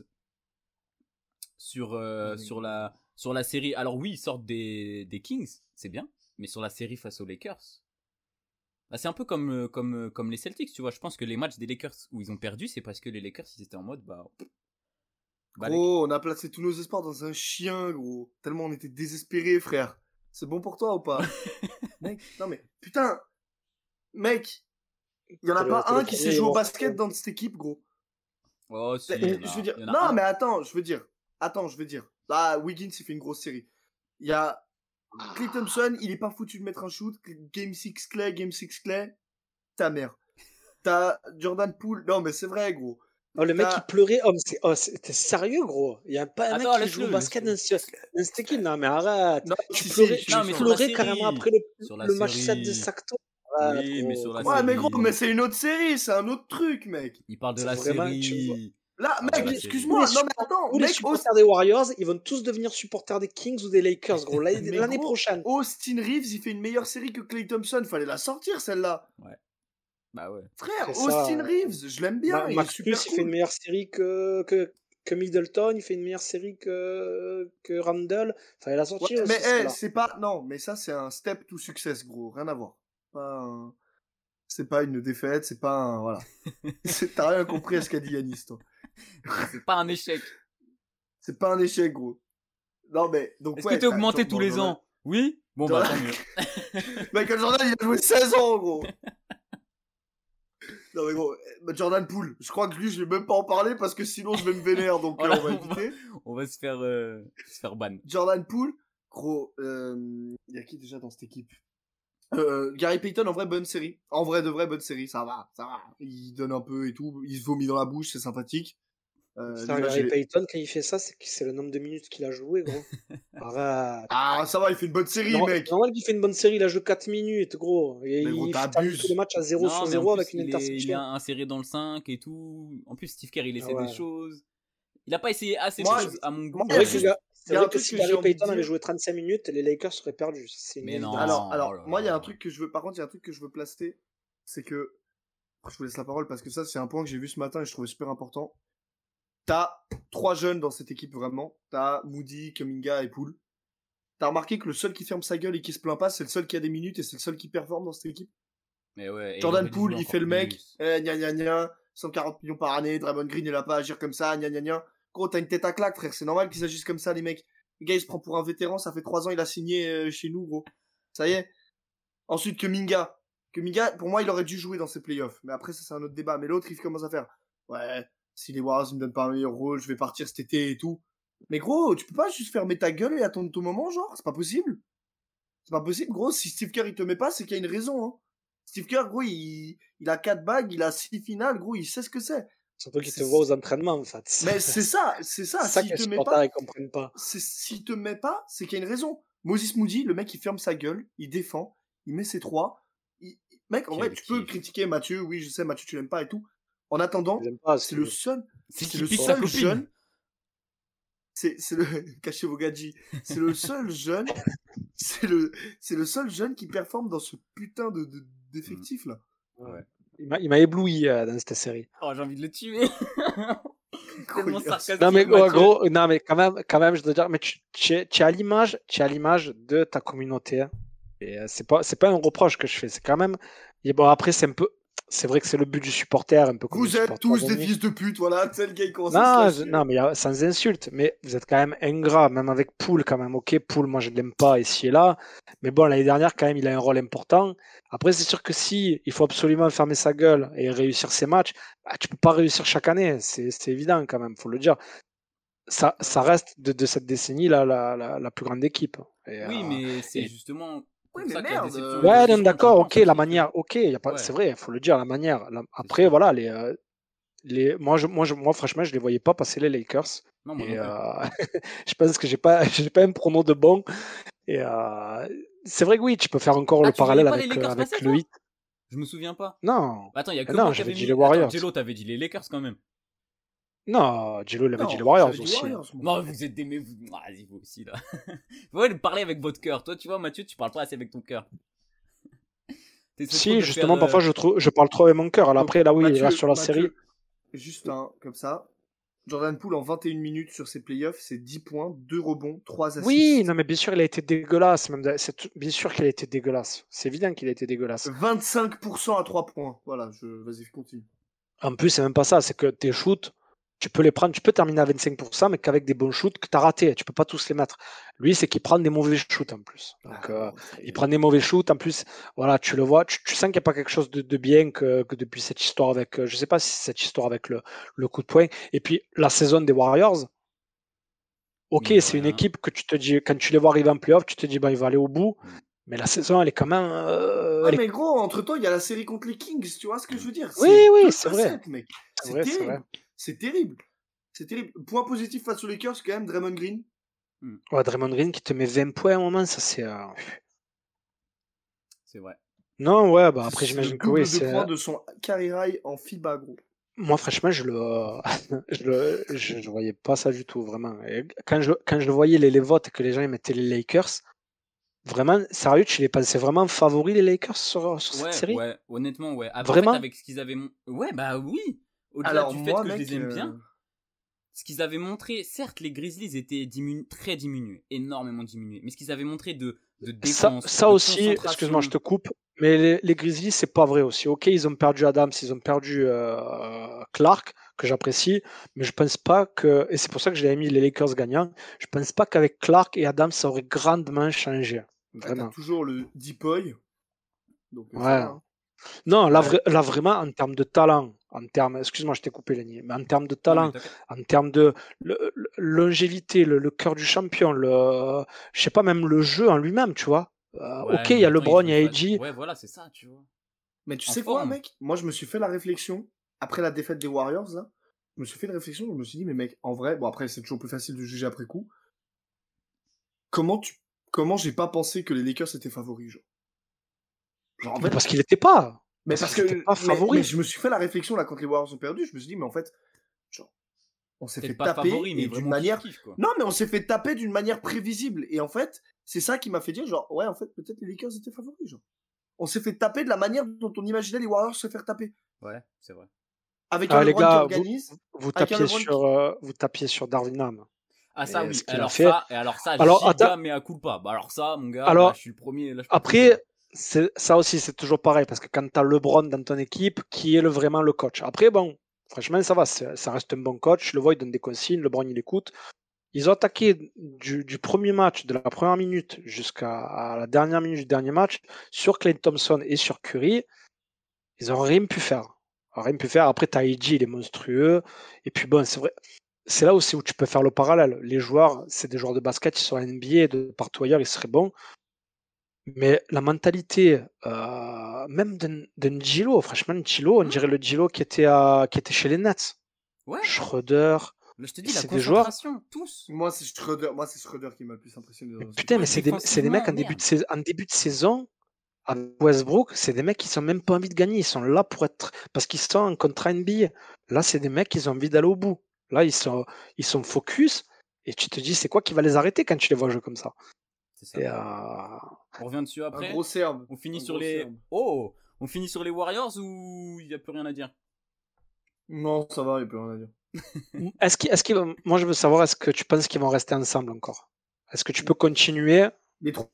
sur euh, Oui. sur la sur la série. Alors oui, ils sortent des des Kings, c'est bien, mais sur la série face aux Lakers, bah, c'est un peu comme euh, comme euh, comme les Celtics, tu vois. Je pense que les matchs des Lakers où ils ont perdu, c'est parce que les Lakers ils étaient en mode bah. bah, les- Gros, on a placé tous nos espoirs dans un chien, gros. Tellement on était désespérés, frère. C'est bon pour toi ou pas? Mec, non mais, putain. Mec, il y en a T'es le- pas t'es le un qui sait premier jouer au morceau. basket dans cette équipe, gros. Oh, si, Euh, il y en a- je veux dire, il y en a non, un. mais attends, je veux dire, attends, je veux dire. Là, Wiggins, il fait une grosse série. Il y a Clay Thompson, il est pas foutu de mettre un shoot. Game six Clay, Game six Clay, ta mère. T'as Jordan Poole, non, mais c'est vrai, gros. Oh, le mec, T'as- il pleurait. Oh, mais c'est- oh, c'est- t'es sérieux, gros? Il y a pas un Attends, mec qui joue au laisse-le, basket dans laisse-le. ce- dans cette équipe. Non, mais arrête. Non, Tu si, si, pleurais, je tu Non, mais suis sur la pleurais série. carrément après le, Sur la le match sept de série. Sacto. Oui, Arrête, mais gros, sur la comment- Ouais, série. mais gros, mais c'est une autre série, c'est un autre truc, mec. Il parle de C'est la vraiment- série. tu vois. Là, Ah, mec, ouais, la excuse-moi, série. non, mais attends, Tous les mec, supporters des Warriors, ils vont tous devenir supporters des Kings ou des Lakers, gros. L'année Mais l'année gros, prochaine. Austin Reeves, il fait une meilleure série que Clay Thompson, fallait la sortir, celle-là. Bah ouais. Frère, C'est ça, Austin euh, Reeves, je l'aime bien, Ma- il est Max super Plus, il fait une cool. meilleure série que, que, que Middleton, il fait une meilleure série que, que Randall. Fallait la Ouais, sortir aussi, mais eh, celle-là. c'est pas, non, mais ça, c'est un step to success, gros, rien à voir. Pas un- c'est pas une défaite, c'est pas un... Voilà. T'as rien compris à ce qu'a dit Yanis, toi. C'est pas un échec. C'est pas un échec, gros. Non, mais... donc Est-ce ouais, que t'es augmenté tous les Jordan... ans? Oui? Bon, Jordan... bah tant mieux. Michael Jordan, il a joué seize ans, gros. Non, mais gros, Jordan Poole, je crois que lui, je vais même pas en parler parce que sinon je vais me vénérer, donc voilà, euh, on va on éviter. Va, on va se faire, euh, se faire ban. Jordan Poole, gros, il euh, y a qui déjà dans cette équipe? Euh, Gary Payton, en vrai, bonne série. En vrai, de vrai, bonne série. Ça va, ça va. Il donne un peu et tout. Il se vomit dans la bouche, c'est sympathique. Euh, Gary Payton, quand il fait ça, c'est, c'est le nombre de minutes qu'il a joué, gros. Arrête. Ah, ça va, il fait une bonne série, non, mec. C'est normal qu'il fait une bonne série. Il a joué quatre minutes, gros. Et mais gros, il termine tous les matchs à zéro sur zéro avec une il interception. Est, il est inséré dans le cinq et tout. En plus, Steve Kerr, il essaie ah ouais. des choses. Il a pas essayé assez moi, de choses à mon goût. C'est vrai que, gars, c'est vrai que si Gary Payton avait joué trente-cinq minutes, les Lakers seraient perdus. C'est mais non. Alors, alors oh moi, il y a un truc que je veux, par contre, il y a un truc que je veux placer. C'est que, je vous laisse la parole parce que ça, c'est un point que j'ai vu ce matin et je trouvais super important. T'as trois jeunes dans cette équipe, vraiment. T'as Moody, Kuminga et Poole. T'as remarqué que le seul qui ferme sa gueule et qui se plaint pas, c'est le seul qui a des minutes et c'est le seul qui performe dans cette équipe. Mais ouais. Jordan Poole, il fait le mec, eh, gna gna gna, cent quarante millions par année, Draymond Green, il a pas à agir comme ça, gna gna gna. Gros, t'as une tête à claque, frère, c'est normal qu'ils agissent comme ça, les mecs. Le gars, il se prend pour un vétéran, ça fait trois ans, il a signé euh, chez nous, gros. Ça y est. Ensuite, Kuminga. Kuminga, pour moi, il aurait dû jouer dans ces playoffs. Mais après, ça, c'est un autre débat. Mais l'autre, il commence à faire, ouais, si les Warriors me donnent pas un meilleur rôle, je vais partir cet été et tout. Mais gros, tu peux pas juste fermer ta gueule et attendre ton moment, genre, c'est pas possible. C'est pas possible, gros. Si Steve Kerr il te met pas, c'est qu'il y a une raison. Hein. Steve Kerr, gros, il, il a quatre bagues, il a six finales, gros, il sait ce que c'est. Surtout qu'il te voit aux entraînements, en fait. Mais c'est ça, c'est ça. C'est ça s'il que te les met supporters, pas, ils comprennent pas. C'est, s'il te met pas, c'est qu'il y a une raison. Moses Moody, le mec, il ferme sa gueule, il défend, il met ses trois. Il... Mec, en Quel vrai, tu peux critiquer Mathieu. Oui, je sais, Mathieu, tu l'aimes pas et tout. En attendant, pas, c'est, c'est le seul, c'est, c'est le seul jeune. C'est, c'est le cachez vos gadgets. C'est le seul jeune. C'est le, c'est le seul jeune qui performe dans ce putain de, de d'effectif là. Ouais. Il m'a, il m'a ébloui euh, dans cette série. Oh, j'ai envie de le tuer. Tellement sarcastique. Non mais oh, gros, non mais quand même, quand même, je dois dire, mais tu, tu, es, tu es à l'image, tu es à l'image de ta communauté. Hein. Et euh, c'est pas, c'est pas un reproche que je fais. C'est quand même. Et bon après c'est un peu. C'est vrai que c'est le but du supporter, un peu comme vous êtes tous des fils de pute, voilà, c'est le gars qui commence non, à se Non, mais y a, sans insulte, mais vous êtes quand même ingrat, même avec Poole quand même. Ok, Poole, moi je l'aime pas ici et là, mais bon, l'année dernière quand même, il a un rôle important. Après, c'est sûr que si il faut absolument fermer sa gueule et réussir ses matchs, bah, tu peux pas réussir chaque année, c'est, c'est évident quand même, faut le dire. Ça, ça reste de, de cette décennie là la, la, la plus grande équipe. Et, oui, euh, mais c'est et... justement. Oui, mais merde. Euh... Ouais, non, d'accord, ok, la manière, ok, y a pas, ouais. C'est vrai, il faut le dire, la manière. La... Après, voilà, les, euh, les, moi, je, moi, je, moi, franchement, je les voyais pas passer les Lakers. Non, moi et non euh... je pense que j'ai pas, j'ai pas un prono de bon. Et euh... c'est vrai que oui, tu peux faire encore ah, le parallèle avec, euh, avec passer, le huit. Je me souviens pas. Non. Attends, il y a que non, moi j'avais dit mis... les Warriors. Attends, Jello, t'avais dit les Lakers quand même. Non, Jello, il avait non, dit les Warriors aussi. Warriors, non, vous êtes des mais vous... Vas-y, vous aussi là. Vous pouvez parler avec votre cœur. Toi, tu vois, Mathieu, tu parles pas assez avec ton cœur. Si, justement, faire, parfois, euh... je, trouve, je parle trop avec mon cœur. Alors après, là, oui, Mathieu, là, sur la Mathieu, série. Juste un, comme ça. Jordan Poole, en vingt et une minutes sur ses playoffs, c'est dix points, deux rebonds, trois assists. Oui, non, mais bien sûr, il a été dégueulasse. Même, c'est bien sûr qu'il a été dégueulasse. C'est évident qu'il a été dégueulasse. vingt-cinq pour cent à trois points. Voilà, je... vas-y, je continue. En plus, c'est même pas ça. C'est que tes shoots, tu peux les prendre, tu peux terminer à vingt-cinq pour cent, mais qu'avec des bons shoots que tu as ratés. Tu peux pas tous les mettre. Lui, c'est qu'il prend des mauvais shoots en plus. Donc, ah, euh, il prend des mauvais shoots. En plus, voilà, tu le vois, tu, tu sens qu'il n'y a pas quelque chose de, de bien que, que depuis cette histoire avec, je sais pas si c'est cette histoire avec le, le coup de poing. Et puis, la saison des Warriors, ok, mais c'est voilà. Une équipe que tu te dis, quand tu les vois arriver en playoff, tu te dis, bah, il va aller au bout. Mm. Mais la saison, elle est quand même. Euh, ouais, mais est... gros, entre temps, il y a la série contre les Kings, tu vois ce que je veux dire? Oui, c'est oui, c'est vrai. sept, mec. C'est, c'est, vrai terrible. c'est vrai. C'est terrible. C'est terrible. Point positif face aux Lakers, quand même, Draymond Green. Hmm. Ouais, Draymond Green qui te met vingt points à un moment, ça c'est. Euh... C'est vrai. Non, ouais, bah après c'est j'imagine le que oui. C'est le points de son career high en FIBA, gros. Moi, franchement, je le, je le, je, je voyais pas ça du tout, vraiment. Et quand je, quand je voyais les, les votes et que les gens ils mettaient les Lakers, vraiment, sérieux, tu les pensais vraiment favoris les Lakers sur, sur ouais, cette série? Ouais, honnêtement, ouais. Après, vraiment en fait, avec ce qu'ils avaient. Mon... Ouais, bah oui. Au-delà Alors, du moi, fait que mec, je les aime euh... bien. ce qu'ils avaient montré, certes, les Grizzlies étaient diminu- très diminués, énormément diminués, mais ce qu'ils avaient montré de, de Ça, défense, ça de aussi, concentration... excuse-moi, je te coupe, mais les, les Grizzlies, c'est pas vrai aussi. Ok, ils ont perdu Adams, ils ont perdu euh, Clark, que j'apprécie, mais je pense pas que, et c'est pour ça que j'ai mis les Lakers gagnants, je pense pas qu'avec Clark et Adams, ça aurait grandement changé. Bah, t'as Vraiment. toujours le Deepoy. Donc, euh, Ouais. ça va, hein. Non, là, Ouais. vra- là, vraiment, en termes de talent, en termes, excuse-moi, je t'ai coupé, Lenny, mais en termes de Non, mais talent, t'inquiète. en termes de le- le- longévité, le, le cœur du champion, le, je sais pas, même le jeu en lui-même, tu vois. Euh, Ouais, ok, il mais y a attends, LeBron, il y jouait a face- A G. Ouais, voilà, c'est ça, tu vois. Mais tu En sais quoi, forme. mec? Moi, je me suis fait la réflexion, après la défaite des Warriors, là, je me suis fait la réflexion, je me suis dit, mais mec, en vrai, bon, après, c'est toujours plus facile de juger après coup. Comment tu, comment j'ai pas pensé que les Lakers étaient favoris, genre? Genre, en Mais fait, parce qu'il n'était pas. mais Parce parce qu'il que, était pas mais, favori. mais je me suis fait la réflexion, là, quand les Warriors ont perdu, je me suis dit, mais en fait, genre, on s'est Peut-être fait pas taper, favori, mais et d'une vraiment manière, kiff, quoi. non, mais on s'est fait taper d'une manière prévisible. Et en fait, c'est ça qui m'a fait dire, genre, ouais, en fait, peut-être les Lakers étaient favoris, genre. On s'est fait taper de la manière dont on imaginait les Warriors se faire taper. Ouais, c'est vrai. Avec Ah, un les LeBron qui gars, vous, organise, vous avec un tapiez LeBron qui... sur, euh, vous tapiez sur Darwin Ham. Ah, ça, Mais oui. ce qu'il a Alors fait. ça, et alors ça, Alors, giga, attends. mais à culpa. Bah, alors ça, mon gars, Alors, bah, je suis le premier, là, je peux te le dire. Après, c'est, ça aussi, c'est toujours pareil, parce que quand tu as LeBron dans ton équipe, qui est le, vraiment le coach? Après, bon, franchement, ça va, c'est- ça reste un bon coach. Le voit, il donne des consignes, LeBron, il écoute. Ils ont attaqué du, du premier match, de la première minute jusqu'à à la dernière minute du dernier match, sur Klay Thompson et sur Curry. Ils n'ont rien pu faire. Rien pu faire. Après, tu as A G, il est monstrueux. Et puis, bon, c'est vrai. C'est là aussi où tu peux faire le parallèle. Les joueurs, c'est des joueurs de basket, ils sont N B A, de partout ailleurs, ils seraient bons. Mais la mentalité, euh, même d'un d'un Gilo, franchement, Gilo, on dirait le Gilo qui était, à, qui était chez les Nets. Ouais. Schroeder. Là, je te dis, la C'est des joueurs. concentration, tous. Moi, c'est Schroeder, moi, c'est Schroeder qui m'a le plus impressionné. Dans Putain, Ouais, mais c'est des, c'est des mecs en défensivement, début, de merde. saison, en début de saison, à Westbrook, c'est des mecs qui n'ont même pas envie de gagner. Ils sont là pour être. Parce qu'ils sont en contrat N B A. Là, c'est des mecs qui ont envie d'aller au bout. Là, ils sont, ils sont focus. Et tu te dis, c'est quoi qui va les arrêter quand tu les vois jouer comme ça? C'est ça. Et, euh, On revient dessus Un après. gros serbe. On finit Un sur gros les. serbe. Oh, on finit sur les Warriors ou il n'y a plus rien à dire? Non, ça va, il n'y a plus rien à dire. Est-ce qu'il, est-ce qu'il, moi, je veux savoir, est-ce que tu penses qu'ils vont rester ensemble encore? Est-ce que tu peux continuer? Les trois.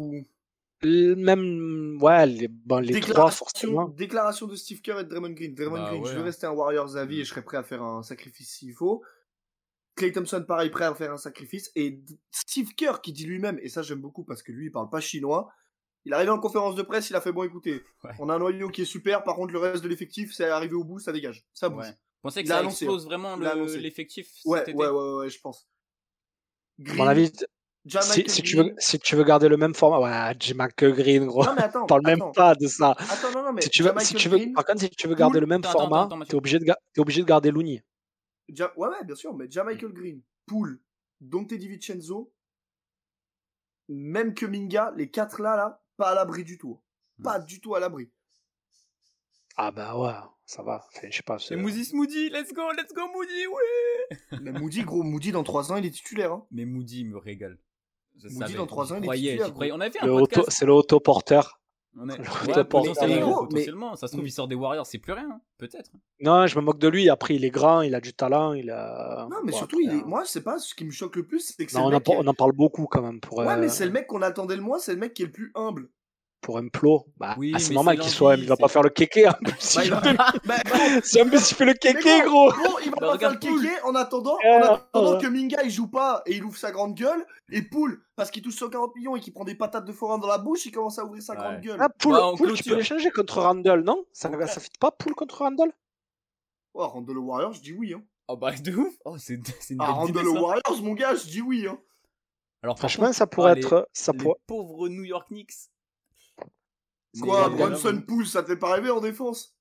Même, ouais, les, bon, les trois, forcément. Déclaration de Steve Kerr et de Draymond Green. Draymond Bah Green, ouais, je veux hein. rester un Warriors à vie et je serais prêt à faire un sacrifice s'il faut. Klay Thompson, pareil, prêt à faire un sacrifice. Et D- Steve Kerr qui dit lui-même, et ça j'aime beaucoup parce que lui il parle pas chinois, il est arrivé en conférence de presse, il a fait bon écoutez, Ouais. on a un noyau qui est super, par contre le reste de l'effectif, c'est arrivé au bout, ça dégage, ça bouge. Ouais. Vous pensez que Il a ça annoncé, explose vraiment Il a le- annoncé. l'effectif Ouais, cet été? ouais, ouais, ouais, je pense. À Green, mon avis, Jamaica si, si, tu veux, Green. si tu veux garder le même format, ouais, J-Mac Green, gros. Non mais attends, Parle même attends, pas de ça. attends, non, non, mais Si tu veux, si Jamaica tu veux, Green, par contre, si tu veux garder Poole, le même Attends, attends, format, attends, Mathieu. t'es obligé de, ga- t'es obligé de garder Looney. Ja- ouais, ouais, bien sûr, mais Jamaica Green, Poole, Dante DiVincenzo, même que Minga, les quatre là, là, pas à l'abri du tout. Pas du tout à l'abri. Ah bah ouais, ça va. Enfin, je sais pas. C'est c'est- Moody Smoody, let's go, let's go Moody, ouais. Mais Moody, gros, Moody, dans trois ans, il est titulaire. Hein. Mais Moody me régale. Je Moody, savais, dans trois j'y ans, il est croyais, titulaire, j'y croyais. On avait fait un Le auto, podcast. c'est le autoporteur. On est... le Ouais, autoporteur. potentiellement, Mais gros, mais- potentiellement. Ça se trouve, il sort des Warriors, c'est plus rien, hein, peut-être. Non, je me moque de lui. Après, il est grand, il a du talent, il a. Non, mais Bon, surtout, après, il est... hein. moi, c'est pas ce qui me choque le plus, c'est que c'est Non, le on, en, mec. Qui par- est- on en parle beaucoup quand même pour, Ouais, euh, mais c'est le mec qu'on attendait le moins, c'est le mec qui est le plus humble. pour un plot. Bah, Oui, ah, c'est mais normal c'est qu'il soit. l'envie, Il va c'est- pas faire le kéké. En plus, Bah, il il va- fait- Bah, gros, Si en plus il fait le mais kéké, gros. gros, il va Bah, pas faire regarde le kéké en attendant, Euh, en attendant euh. que Minga il joue pas et il ouvre sa grande gueule. Et Poole, parce qu'il touche cent quarante millions et qu'il prend des patates de forain dans la bouche, il commence à ouvrir sa Ouais. grande gueule. Ah, Poole, Bah, on Poole, tu clôture. peux l'échanger contre Randall, non? Ça, Ouais. ça fit pas Poole contre Randall? Oh, Randall Warriors, je dis oui. Hein. Oh bah, de ouf. Oh, c'est c'est une Ah, belle idée, Randall ça. Warriors, mon gars, je dis oui. Hein. Alors, par Franchement, contre, ça pourrait ah, les- être. Ça les pourrait... pauvres New York Knicks. Quoi, Mais- Brunson Poole, ça te fait pas rêver en défense?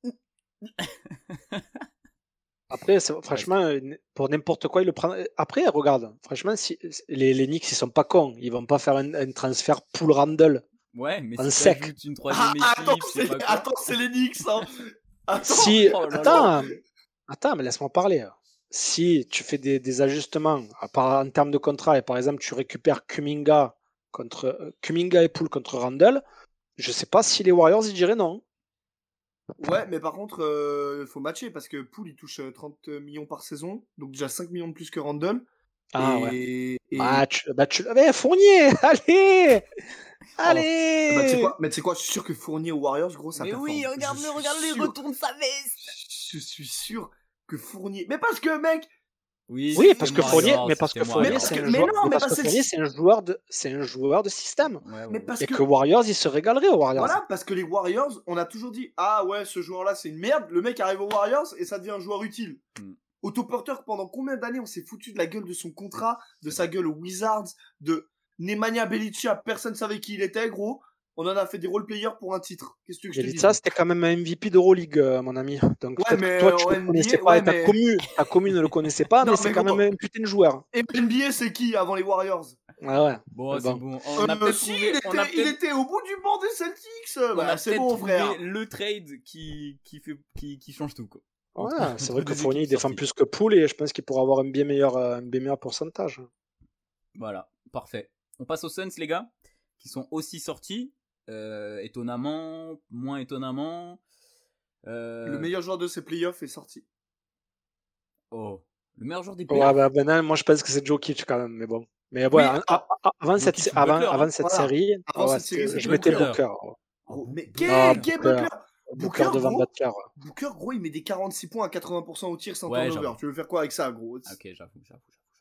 Après, c'est- franchement, euh, pour n'importe quoi, il le prend. Après, regarde, franchement, si, les, les Knicks, ils sont pas cons. Ils vont pas faire un, un transfert Poole Randall. Ouais, mais Un si sec. t'ajoutes une Ah, troisième attends, équipe, c'est c'est pas quoi. attends, c'est les Knicks, hein. Attends. Si, oh là là. attends, attends, mais laisse-moi parler. Si tu fais des, des ajustements à part, en termes de contrat et par exemple tu récupères Kuminga contre euh, Kuminga et Poole contre Randall, je sais pas si les Warriors ils diraient non. Ouais, mais par contre, euh, faut matcher parce que Poole il touche euh, trente millions par saison, donc déjà cinq millions de plus que Randle. Ah et, ouais. et... Match, match. Mais Fournier, allez, allez. Bah, tu sais quoi, mais tu sais quoi, je suis sûr que Fournier aux Warriors, gros, ça Mais performe. oui, regarde-le, Je suis regarde-le, il sûr. retourne sa veste. Je suis sûr que Fournier. Mais parce que, mec, Oui, Oui, c'est parce que moi, Fournier, alors, mais parce c'était que moi, Fournier, alors. parce c'est que- un mais joueur. non, mais mais parce parce que que Fournier, c'est- c'est un joueur de, c'est un joueur de système. Ouais, ouais, mais ouais. parce Et que. que Warriors, il se régalerait aux Warriors. Voilà, parce que les Warriors, on a toujours dit, ah ouais, ce joueur-là, c'est une merde. Le mec arrive aux Warriors et ça devient un joueur utile. Hmm. Otto Porter, pendant combien d'années on s'est foutu de la gueule de son contrat, de C'est sa vrai. gueule aux Wizards, de Nemanja Bjelica, personne savait qui il était, gros. On en a fait des role-players pour un titre. Qu'est-ce que tu veux que je te dise? Bjelica, c'était quand même un M V P d'Euroleague, euh, mon ami. Donc Ouais, peut-être mais que toi, tu en ne N B A, le connaissais pas ouais, et ta, mais- commune, ta commune ne le connaissait pas, Non, mais c'est mais quand gros. même un putain de joueur. Et N B A, c'est qui avant les Warriors? Ouais, ouais. Bon, Mais c'est bon. bon. On a Euh, peut-être si, trouvé. il, On était, a il peut-être. était au bout du banc des Celtics. On Bah, a c'est peut-être bon, trouvé frère. le trade qui qui fait qui qui change tout quoi. Ouais, Entre- c'est vrai entre que deux Fournier, il équipes défend sorties. plus que Poole et je pense qu'il pourra avoir un bien meilleur, euh, un bien meilleur pourcentage. Voilà, parfait. On passe aux Suns, les gars, qui sont aussi sortis. Euh, étonnamment, moins étonnamment. Euh, Le meilleur joueur de ces playoffs est sorti. Oh, le meilleur joueur des Ouais, playoffs. bah, ben, moi, je pense que c'est Jokic quand même, mais bon. Mais Oui, ouais, a- ah, a- avant cette, Jokic ou avant, Butler, avant hein. cette Voilà. série, Avant ouais, cette série, c'était- c'était je mettais Butler. Booker. Gros, mais Ah, quel Booker. Gay Butler Booker Booker, devant gros, Butler. ouais. Booker, gros, il met des quarante-six points à quatre-vingts pour cent au tir sans Ouais, turnover. j'avoue. Tu veux faire quoi avec ça, gros? Ok, j'avoue, j'avoue, j'avoue.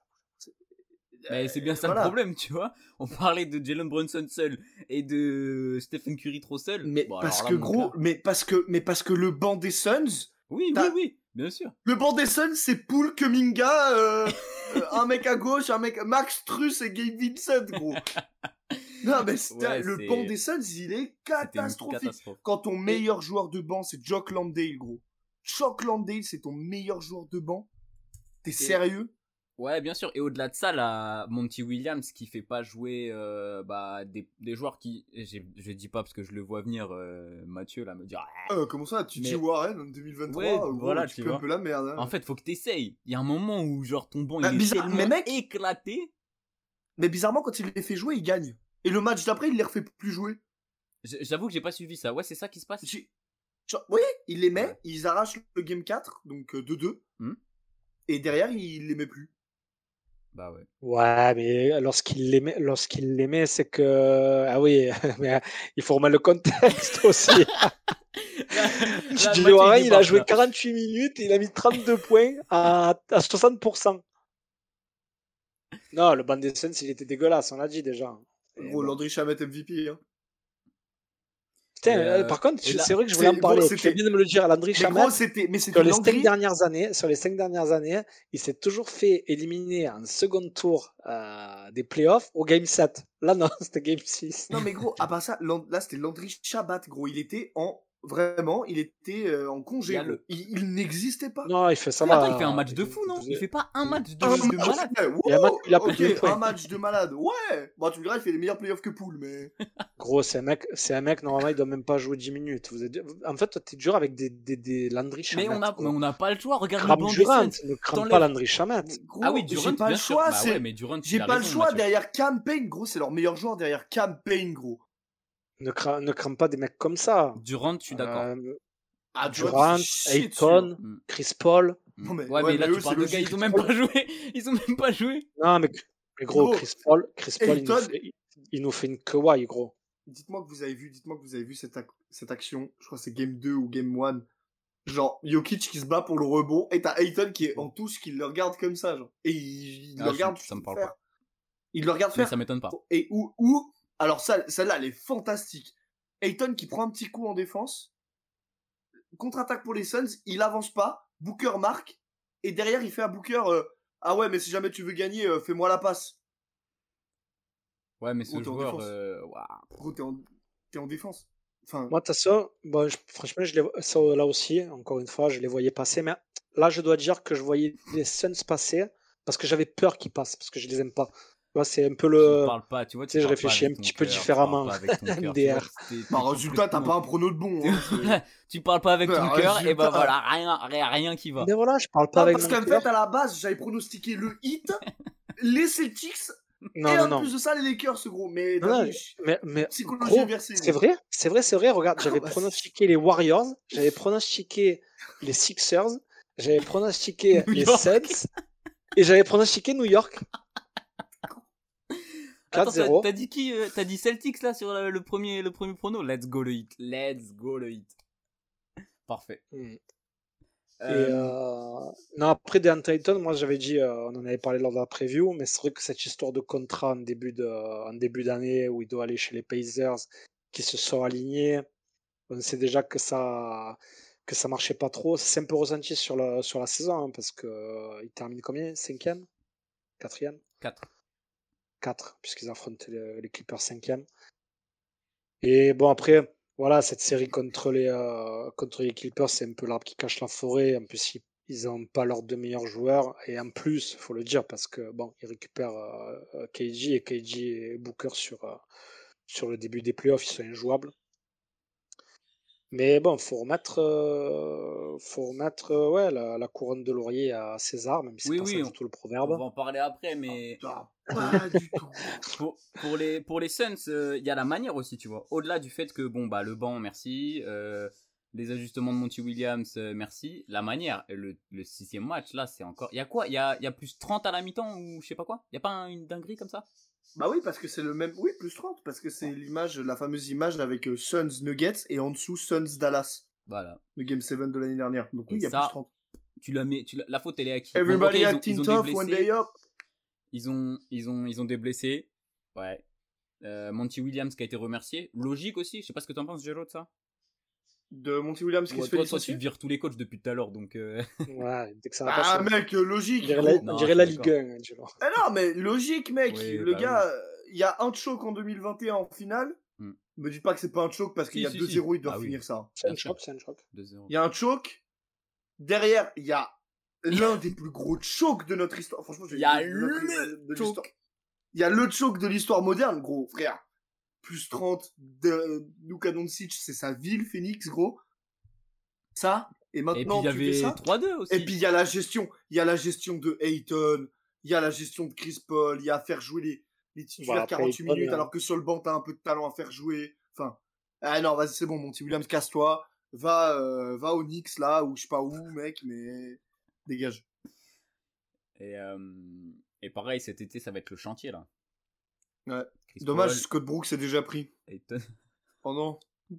Mais c'est bien ça Voilà. le problème, tu vois. On parlait de Jalen Brunson seul et de Stephen Curry trop seul. Mais Bon, parce alors que là, mon gros, gars- mais parce que, mais parce que le banc des Suns, Oui, oui, t'as- oui, bien sûr. le banc des Suns, c'est Poole, Kuminga, euh, euh, un mec à gauche, un mec, Max Truss et Gabe Vincent, gros. Non, mais c'était- Ouais, le c'est- banc des Suns, il est C'était une catastrophique. catastrophe. Quand ton meilleur joueur de banc, c'est Jock Landale, gros. Jock Landale, c'est ton meilleur joueur de banc. T'es sérieux? Ouais, bien sûr. Et au-delà de ça, là, Monty Williams qui fait pas jouer euh, bah, des, des joueurs qui. j'ai- Je dis pas parce que je le vois venir, euh, Mathieu, là, me dire. Ah. Euh, comment ça, tu Mais- dis Warren en deux mille vingt-trois? Ouais, gros, voilà, tu tu peux un vois. peu la merde. hein. En fait, faut que t'essayes. Il y a un moment où, genre, ton banc Bah, il est bizarre, tellement mais mec- éclaté. Mais bizarrement, quand il les fait jouer, il gagne. Et le match d'après, il les refait plus jouer. J- J'avoue que j'ai pas suivi ça. Ouais, c'est ça qui se passe. J'ai- Genre, oui, il les met, Ouais. ils arrachent le game quatre, donc euh, deux deux. Hmm. Et derrière, il les met plus. Bah ouais. Ouais, mais lorsqu'il les met, lorsqu'il les met, c'est que. Ah oui, mais il faut remettre le contexte aussi. J J Warren, il a joué quarante-huit minutes et il a mis trente-deux points à, à soixante pour cent. Non, le banc des Suns, il était dégueulasse, on l'a dit déjà. Et Gros, bon. Landry Shamet M V P. Hein. Putain, Et, euh, euh, par contre, et je- là- c'est vrai que je voulais c'est- en parler. gros, Tu c'était- fais bien de me le dire, Landry Mais Shamet. gros, c'était, mais c'était Sur les cinq Landry. dernières années, sur les cinq dernières années, il s'est toujours fait éliminer en second tour euh, des playoffs au game sept. Là, non, c'était game six. Non, mais gros, à part ça, Land- là, c'était Landry Shabat, gros. Il était en. Vraiment, il était euh, en congé. Il y a gros. le- Il, il n'existait pas. Non, il fait ça. Mais va. attends, il fait un match de fou, non? Il fait pas un match de, Un de match, malade. ouais, Il y a un match, wow, il a plus ok, de points. un match de malade. Ouais. Bon, tu me diras, il fait les meilleurs playoffs que Poole, mais. Gros, c'est un mec, c'est un mec, normalement, il doit même pas jouer dix minutes. Vous êtes... En fait, toi, t'es dur avec des, des, des Landry Shamet. Mais on a, mais on n'a pas le choix. Regarde le Crame banc des Durant, Suns. ne crame T'enlèves- pas Landry Shamet. Gros, Ah oui, Durant, j'ai pas bien le sûr. choix. Bah c'est... ouais, mais Durant, J'ai il a pas le raison, choix Mathieu. derrière Campaign, gros. C'est leur meilleur joueur derrière Campaign, gros. Ne, cra... ne crame pas des mecs comme ça. Durant, je suis d'accord. Euh, Ah, Durant, Ayton, Mm. Chris Paul. Mm. Non, mais- ouais, ouais, mais là, mais eux, tu parles c'est de gars, logique. ils ont même pas joué. Ils ont même pas joué. Non, mais, mais gros, Gros, Chris Paul, Chris Paul, il nous, Ayton- fait, il- il nous fait une Kawhi, gros. Dites-moi que vous avez vu, dites-moi que vous avez vu cette, ac- cette action. Je crois que c'est game deux ou game un. Genre, Jokic qui se bat pour le rebond et t'as Ayton qui est en touche, qui le regarde comme ça, genre. Et il, il Ah, le je- regarde ça me parle faire. pas. Il le regarde Mais faire. ça m'étonne pas. Et où, où, alors ça, celle-là, elle est fantastique. Ayton qui prend un petit coup en défense. Contre-attaque pour les Suns, il avance pas. Booker marque. Et derrière, il fait à Booker, euh, ah ouais, mais si jamais tu veux gagner, euh, fais-moi la passe. Ouais, mais ce Oh, t'es en joueur. défense. euh, waouh. Gros, t'es en, t'es en défense. Enfin, Moi, t'as ça, bon, je- franchement, je les, ça là aussi, encore une fois, je les voyais passer, mais là, je dois dire que je voyais les Suns passer parce que j'avais peur qu'ils passent, parce que je les aime pas. Tu vois, c'est un peu Tu le. parles pas, tu vois. tu sais, je parles pas réfléchis avec un ton petit peu cœur, tu différemment. parles pas avec ton cœur, tu M D R. vois, t'es- t'es par résultat, t'as complètement- pas un prono de bon. Hein, c'est- Tu parles pas avec ton Bah, cœur, et résultat. bah voilà, rien, rien, rien qui va. Mais voilà, je parle pas Non, avec parce mon qu'en cœur. fait, à la base, j'avais pronostiqué le hit, les Celtics, Non, Et non, en non. plus de ça, les Lakers, ce gros. Mais, Non, non, t'as vu, mais, mais psychologie gros, inversée. c'est gros. vrai, c'est vrai, c'est vrai. Regarde, j'avais bah, pronostiqué les Warriors, j'avais pronostiqué les Sixers, j'avais pronostiqué New les York. Suns et j'avais pronostiqué New York. Attends, quatre t'as, zéro. t'as dit qui euh, T'as dit Celtics là sur le, le premier, le premier prono. Let's go le hit. Let's go le hit. Parfait. Hmm. Et Euh, euh, non, après DeAndre Ayton, moi j'avais dit, euh, on en avait parlé lors de la preview, mais c'est vrai que cette histoire de contrat en début de, en début d'année où il doit aller chez les Pacers, qui se sont alignés, on sait déjà que ça, que ça marchait pas trop. C'est un peu ressenti sur la, sur la saison, hein, parce que euh, il termine combien? Cinquième? Quatrième? quatre. Quatre, puisqu'ils affrontent les, les Clippers cinquième. Et bon, après, voilà, cette série contre les, euh, contre les Clippers, c'est un peu l'arbre qui cache la forêt. En plus, ils n'ont pas leurs deux meilleurs joueurs. Et en plus, il faut le dire, parce que bon, ils récupèrent euh, K G et K G et Booker sur, euh, sur le début des playoffs, ils sont injouables. Mais bon, faut remettre, euh, faut remettre euh, ouais, la, la couronne de laurier à César, même si Oui, c'est pas oui, ça on, du tout le on proverbe. va en parler après, mais Ah, pas du tout. pour, pour les pour les Suns, il euh, y a la manière aussi, tu vois. Au-delà du fait que bon bah le banc, merci, euh, les ajustements de Monty Williams, euh, merci, la manière. Et le, le sixième match là, c'est encore. Il y a quoi Il y a, y a plus trente à la mi-temps ou je sais pas quoi Il y a pas un- une dinguerie comme ça Bah oui, parce que c'est le même. Oui, plus trente, parce que c'est l'image, la fameuse image avec euh, Suns Nuggets et en dessous Suns Dallas, Voilà. le Game sept de l'année dernière. Donc oui, Et il y a ça, plus trente. Tu la mets, tu la, la faute elle est à qui Bon, Everybody ok, ils ont, acting ils ont des tough one blessés. day up. Ils ont, ils ont, ils ont des blessés. Ouais. Euh, Monty Williams qui a été remercié. Logique aussi. Je sais pas ce que t'en penses, Géraud, de ça. De Monty Williams qui Ouais, se fait toi, toi, tu licencier. vire tous les coachs depuis tout à l'heure, donc. Euh... Ouais, dès que ça va Ah passer. mec, euh, On logique. dirait gros. la, Non, on dirait je la suis Ligue un, hein, tu vois. Ah non, mais logique, mec. Oui, le bah gars, euh, il y a un choc en deux mille vingt et un en finale. Hmm. Me dites pas que c'est pas un choc parce qu'il Si, y a si, deux si. zéro, ils doivent Bah oui. finir ça. C'est un Bien sûr. choc, c'est un choc. deux zéro. Il y a un choc. Derrière, il y a l'un des plus gros chocs de notre histoire. Franchement, Il y a de notre- le de choc. l'histoire. Il y a le choc de l'histoire moderne, gros, frère. Plus trente de Luka Doncic, c'est sa ville, Phoenix, gros. Ça. Et Et puis maintenant, il y tu fais avait ça. trois deux aussi. Et puis il y a la gestion, il y a la gestion de Ayton, il y a la gestion de Chris Paul, il y a à faire jouer les, les titulaires Voilà, après, quarante-huit Ayton, minutes euh, alors que sur le banc t'as un peu de talent à faire jouer. Enfin, ah non, vas-y c'est bon, mon petit Williams, casse-toi, va, euh, va au Knicks là ou je sais pas où, mec, mais dégage. Et, euh, et pareil, cet été, ça va être le chantier là. Ouais. Chris Dommage, Paul, Scott Brooks est déjà pris. Ayton. Oh non.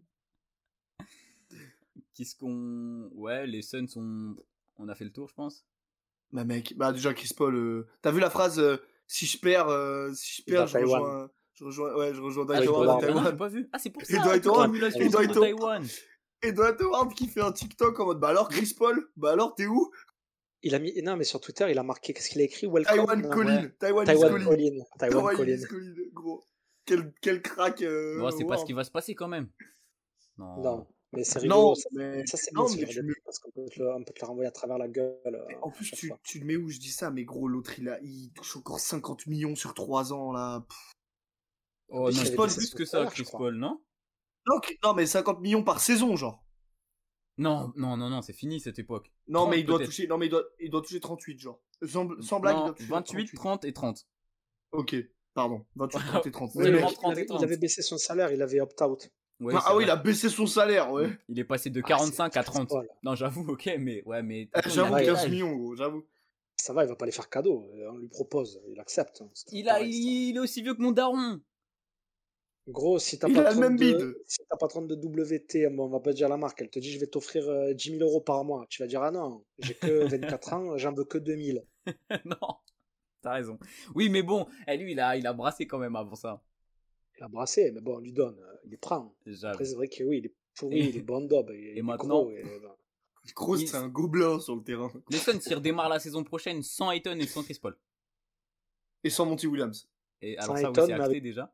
Qu'est-ce qu'on. Ouais, les Suns ont. On a fait le tour, je pense. Bah mec, bah déjà Chris Paul, euh, t'as vu la phrase euh, si je perds, euh, si je Il va perds, à je Taïwan. rejoins, je rejoins, ouais, je rejoins Ah, Dwight j'ai Dwight Howard pas, à Howard. ah non, j'ai Taïwan. pas vu. Ah, c'est pour Et ça. Dwight Toute Howard, l'émulation et Dwight de Howard, Taïwan. et Dwight Howard qui fait un TikTok en mode bah alors Chris Paul, bah alors t'es où? Il a mis, non, mais sur Twitter, il a marqué, qu'est-ce qu'il a écrit? Welcome. Taiwan non, Colin, Ouais. Taiwan is Taiwan Colin. Colin. Taiwan Taiwan Colin. is Colin, gros. Quel, quel crack. Euh, Bon, c'est pas wow. ce qui va se passer quand même. Non. Non, mais c'est Non, rigolo. Ça, mais, ça c'est non, bien ce mais genre tu de me- truc, parce qu'on peut te le, on peut te le renvoyer à travers la gueule. euh, en à plus, chaque tu, fois. tu le mets où je dis ça, mais gros, l'autre il, a, il touche encore cinquante millions sur trois ans là. Pff. Oh Il non, avait il touche baissé plus son que ça, salaire, je Chris crois. Paul, non Non, ok, non, mais cinquante millions par saison, genre. Non, non, non, non, c'est fini cette époque. Non, trente mais il doit peut-être. toucher, non, mais il doit, il doit toucher trente-huit, genre. Sans, sans blague, il Non, doit toucher vingt-huit, trente-huit. trente et trente. Ok, pardon. vingt-huit, trente et trente. Oui, Mais mais Seulement mec, il, trente avait, et il trente. avait baissé son salaire, il avait opt-out. Ouais, ah, c'est ah oui, vrai. il a baissé son salaire, ouais. Il est passé de Ah, quarante-cinq c'est à Chris trente. Paul. Non, j'avoue, ok, mais ouais, mais. Eh, attends, j'avoue, il a quel quinze âge millions, gros, j'avoue. Ça va, il va pas les faire cadeau. euh, On lui propose, il accepte. hein, c'est Il, a, pareil, ça. il est aussi vieux que mon daron. Gros, si ta Il a le patronne même de, bide. si ta patronne de W T, bon, on va pas dire la marque, elle te dit je vais t'offrir euh, dix mille euros par mois. Tu vas dire ah non, j'ai que vingt-quatre ans, j'en veux que deux mille. Non, t'as raison. Oui, mais bon, eh, lui, il a, il a brassé quand même avant ça. Il a brassé, mais bon, on lui donne, euh, il les prend. J'avoue. Après, c'est vrai que oui, il est pourri, Et- il est bon dob, il, il est maintenant- gros. Et, ben, Gros, Il- c'est un gobelin sur le terrain. Les Suns, ils redémarrent la saison prochaine sans Ayton et sans Chris Paul. Et sans Monty Williams. Et Sans alors ça, oui, Ayton, c'est mais acté avec- déjà.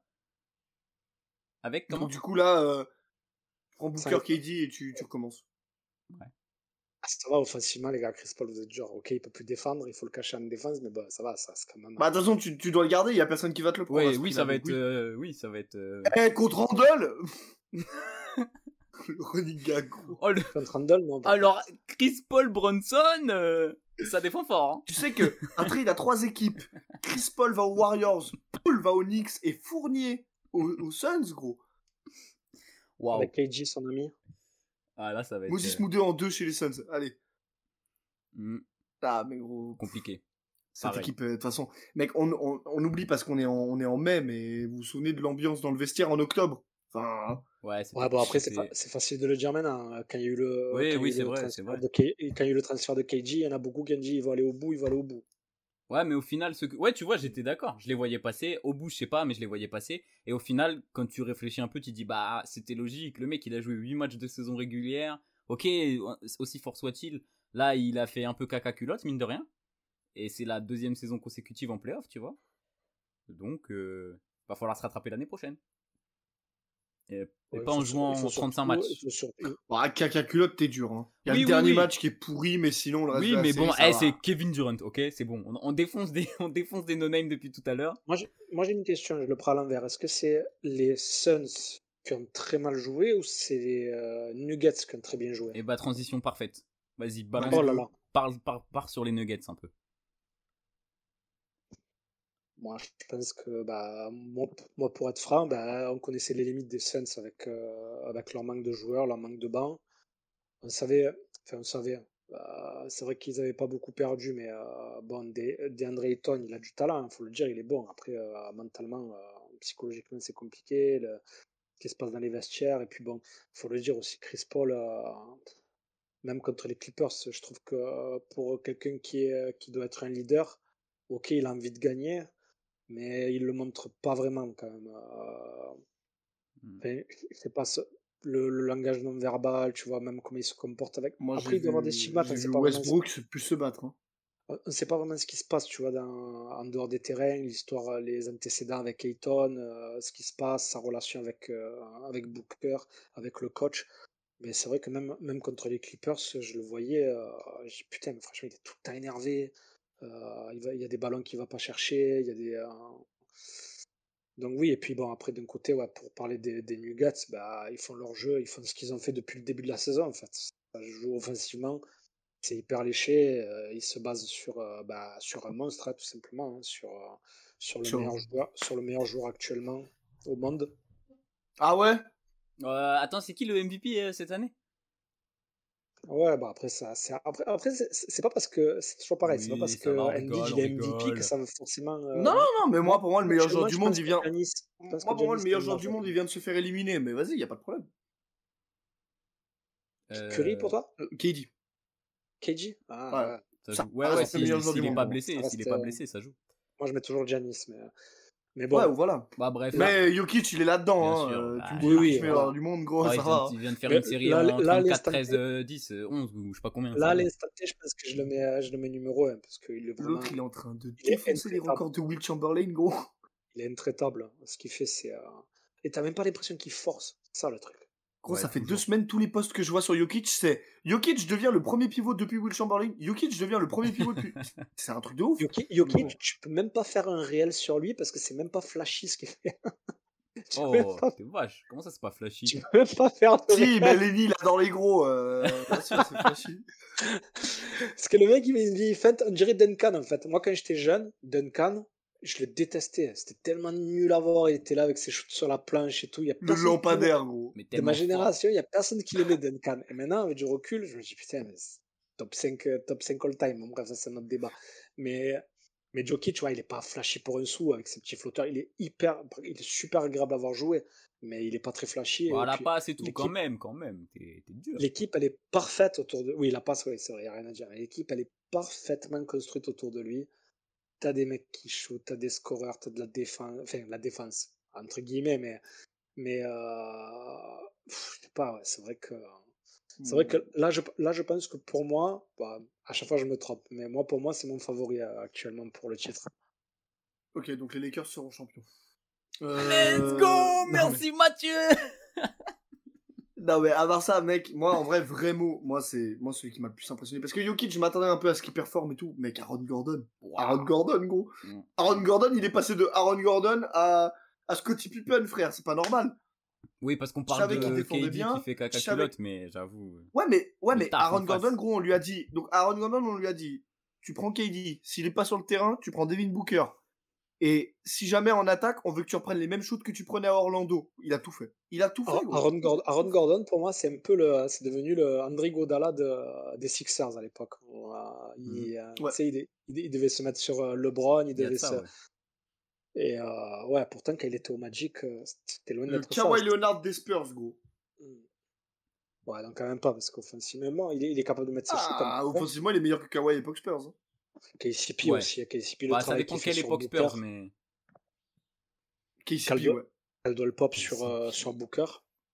Avec comment Donc, du coup, là, euh, prends Booker Sans- K D et tu, tu recommences. ah, ça va offensivement, les gars. Chris Paul, vous êtes genre, ok, il peut plus défendre, il faut le cacher en défense, mais bon, ça va, ça c'est quand même. Bah, de toute façon, tu, tu dois le garder, il y a personne qui va te le prendre. à Ouais, ce oui, prix-là, ça va donc être. euh, oui, ça va être. euh, Eh, contre Randall Le running gag, gros. Oh, le- Contre Randall, non. par Alors, Chris Paul Bronson. euh, Ça défend fort. Hein. Tu sais que un trade à trois équipes. Chris Paul va aux Warriors, Paul va aux Knicks et Fournier aux, aux Suns, gros. Waouh. Avec K G, son ami. Ah là, ça va être. Moses euh, Moody en deux chez les Suns. Allez. hmm, Ah, mais gros. compliqué. Cette Pareil. équipe, euh, de toute façon, mec, on, on, on oublie parce qu'on est, en- on est en mai, mais vous vous souvenez de l'ambiance dans le vestiaire en octobre. Enfin, Ouais, c'était- Ouais, bon, après, c'est, c'était- fa- c'est facile de le dire maintenant. hein. Quand il y a eu le, Oui, quand il y a oui, eu c'est le vrai, transfert c'est vrai. de K- quand il y a eu le transfert de K G, il y en a beaucoup qui ont dit il va aller au bout, il va aller au bout. Ouais, mais au final, ce que... ouais, tu vois, j'étais d'accord. Je les voyais passer. Au bout, je sais pas, mais je les voyais passer. Et au final, quand tu réfléchis un peu, tu te dis, bah, c'était logique. Le mec, il a joué huit matchs de saison régulière. Ok, aussi fort soit-il. Là, il a fait un peu caca culotte, mine de rien. Et c'est la deuxième saison consécutive en playoff, tu vois. Donc, euh, va falloir se rattraper l'année prochaine. Et, et Ouais, pas il en faut sur- jouant il faut trente-cinq surtout- matchs. il faut surtout- bah, caca culotte, t'es dur. Hein. Il y a Oui, le oui, dernier oui. match qui est pourri, mais sinon, le reste Oui, de la mais série, bon, ça eh, va. c'est Kevin Durant, ok, c'est bon. On, on défonce des, on défonce des no-names depuis tout à l'heure. Moi, j'ai, moi, j'ai une question, je le prends à l'envers. Est-ce que c'est les Suns qui ont très mal joué ou c'est les euh, Nuggets qui ont très bien joué? Et bah, transition parfaite. Vas-y, balance. Oh là là. Parle, parle, parle sur les Nuggets un peu. Moi, je pense que, bah, moi, moi, pour être franc, bah, on connaissait les limites des Suns avec, euh, avec leur manque de joueurs, leur manque de banc. On savait, enfin, on savait, euh, c'est vrai qu'ils n'avaient pas beaucoup perdu, mais euh, bon, De- DeAndre Ayton, il a du talent, il faut le dire, il est bon. Après, euh, mentalement, euh, psychologiquement, c'est compliqué, le- ce qui se passe dans les vestiaires. Et puis, bon, il faut le dire aussi, Chris Paul, euh, même contre les Clippers, je trouve que euh, pour quelqu'un qui, est, qui doit être un leader, ok, il a envie de gagner, mais il le montre pas vraiment quand même. Euh, Hmm. enfin, c'est pas ce- le, le langage non verbal, tu vois, même comment il se comporte avec. Moi, Après, j'ai il doit y avoir des vu, stigmates, j'ai on vu sait pas vraiment, Westbrook se- plus se battre. Hein. on sait pas vraiment ce qui se passe, tu vois, dans, en dehors des terrains, l'histoire, les antécédents avec Ayton, euh, ce qui se passe, sa relation avec, euh, avec Booker, avec le coach. Mais c'est vrai que même, même contre les Clippers, je le voyais, euh, je dis putain, mais franchement, il est tout le temps énervé. Euh, il, va, il y a des ballons qu'il va pas chercher, il y a des. euh, Donc oui, et puis bon, après d'un côté, ouais, pour parler des, des Nuggets, bah, ils font leur jeu, ils font ce qu'ils ont fait depuis le début de la saison en fait. Ça joue offensivement, c'est hyper léché, euh, ils se basent sur, euh, bah, sur un monstre, hein, tout simplement, hein, sur, euh, sur, le Sur- meilleur joueur, sur le meilleur joueur actuellement au monde. Ah ouais? Euh, attends, c'est qui le M V P euh, cette année? Ouais, bah après, ça, c'est, après, après c'est, c'est pas parce que, c'est toujours pareil, c'est pas Oui, parce ça que va, on Embiid rigole, il on est M V P que rigole. ça veut forcément. euh, Non, non, non, mais moi, moi- pour moi, le meilleur moi, joueur je du pense monde, que il vient. Giannis- je pense Moi, que pour moi, le Giannis meilleur est joueur du meilleur. monde, il vient de se faire éliminer, mais vas-y, y a pas de problème. Curry pour Euh, toi? Euh, K D. K G? Ah, Ouais. ouais. ça Ça joue. Ouais, reste ouais, le s'il meilleur joueur s'il du est monde, pas pour moi. blessé, Ça s'il est reste, pas euh, blessé, ça joue. Moi, je mets toujours Giannis, mais, mais bon. Ouais, voilà. Bah bref. Mais Jokic, il est là-dedans. Bien Hein. sûr, euh, bah, tu me oui, dis oui, Jokic, meilleur voilà. du monde, gros, Ah, ça il, va. vient, hein. il vient de faire Mais une série là, en là, trente-quatre, l'instant treize, T, euh, dix, euh, onze ou je sais pas combien. là, c'est bon. l'instant T, je pense que je le mets, je le mets numéro un parce qu'il est vraiment, L'autre, il est en train de il est défoncer les intraitable. records de Will Chamberlain, gros. Il est intraitable. Ce qu'il fait, c'est. euh, Et t'as même pas l'impression qu'il force. C'est ça le truc. Gros, Ouais, ça fait toujours. deux semaines, tous les posts que je vois sur Jokic, c'est Jokic devient le premier pivot depuis Will Chamberlain. Jokic devient le premier pivot depuis. C'est un truc de ouf. Jokic, Gros. Jokic, tu peux même pas faire un réel sur lui parce que c'est même pas flashy ce qu'il fait. Tu peux même Oh, pas, t'es vache. Comment ça, c'est pas flashy? tu peux même pas faire de Si, mais réel. Lenny, il adore les gros. Euh... Bien sûr, c'est flashy. Parce que le mec, il met une vieille feinte, on dirait Duncan en fait. Moi, quand j'étais jeune, Duncan, je le détestais. C'était tellement nul à voir. Il était là avec ses shoots sur la planche et tout. Il y a Le personne qui l'aimait. lampadaire, gros. Mais De tellement ma fort. génération, il y a personne qui l'aimait, Duncan. Et maintenant, avec du recul, je me dis putain, mais c'est top cinq, euh, top cinq all time. Bon, bref, ça, c'est notre débat. Mais, mais Jokic, tu vois, il est pas flashy pour un sou avec ses petits flotteurs. Il est hyper, il est super agréable à avoir joué, mais il est pas très flashy. Et Voilà, puis, pas c'est tout, quand l'équipe, même, quand même. T'es t'es dur. l'équipe, elle est parfaite autour de. Oui, la passe, oui, c'est vrai, il n'y a rien à dire. L'équipe, elle est parfaitement construite autour de lui. T'as des mecs qui shootent, t'as des scoreurs, t'as de la défense, enfin, la défense, entre guillemets, mais, mais, euh, pff, je sais pas, ouais, c'est vrai que, c'est vrai que là, je, là, je pense que pour moi, bah, à chaque fois, je me trompe, mais moi, pour moi, c'est mon favori euh, actuellement pour le titre. Ok, donc les Lakers seront champions. Let's Euh... go! non, mais... Merci Mathieu! non, mais à part ça, mec, moi, en vrai, vraiment, moi, c'est moi celui qui m'a le plus impressionné. Parce que Jokic, je m'attendais un peu à ce qu'il performe et tout. Mec, Aaron Gordon. Wow. Aaron Gordon, gros. Mm. Aaron Gordon, il est passé de Aaron Gordon à, à Scottie Pippen, frère. C'est pas normal. Oui, parce qu'on Je parle savais qu'il de défendait K D bien. qui fait caca Je savais- culotte, mais j'avoue. euh, Ouais, mais, ouais, Le mais taf en Aaron face. Gordon, gros, on lui a dit. Donc, Aaron Gordon, on lui a dit. tu prends K D. S'il est pas sur le terrain, tu prends Devin Booker. Et si jamais en attaque, on veut que tu reprennes les mêmes shoots que tu prenais à Orlando. Il a tout fait. Il a tout fait. gros. Aaron Gordon, Aaron Gordon, pour moi, c'est un peu le, c'est devenu le André Godala de, des Sixers à l'époque. Euh, il, euh, Ouais. tu sais, il, il- il devait se mettre sur euh, LeBron, il Il y a de devait ça, se. ouais. Et euh, ouais, pourtant, quand il était au Magic, euh, c'était loin Le d'être ça. Kawhi Leonard des Spurs, gros. Ouais, donc quand même pas, parce qu'offensivement, il est, il est capable de mettre ses shoots. Ah, en même temps. offensivement, il est meilleur que Kawhi à l'époque Spurs. hein. K C P Ouais. aussi, K C P, le Bah, ça travail dépend qu'il fait quelle sur époque Booker. Spurs, mais. K C P, Caldwell. ouais. Caldwell Pop K C sur, euh, P. sur Booker.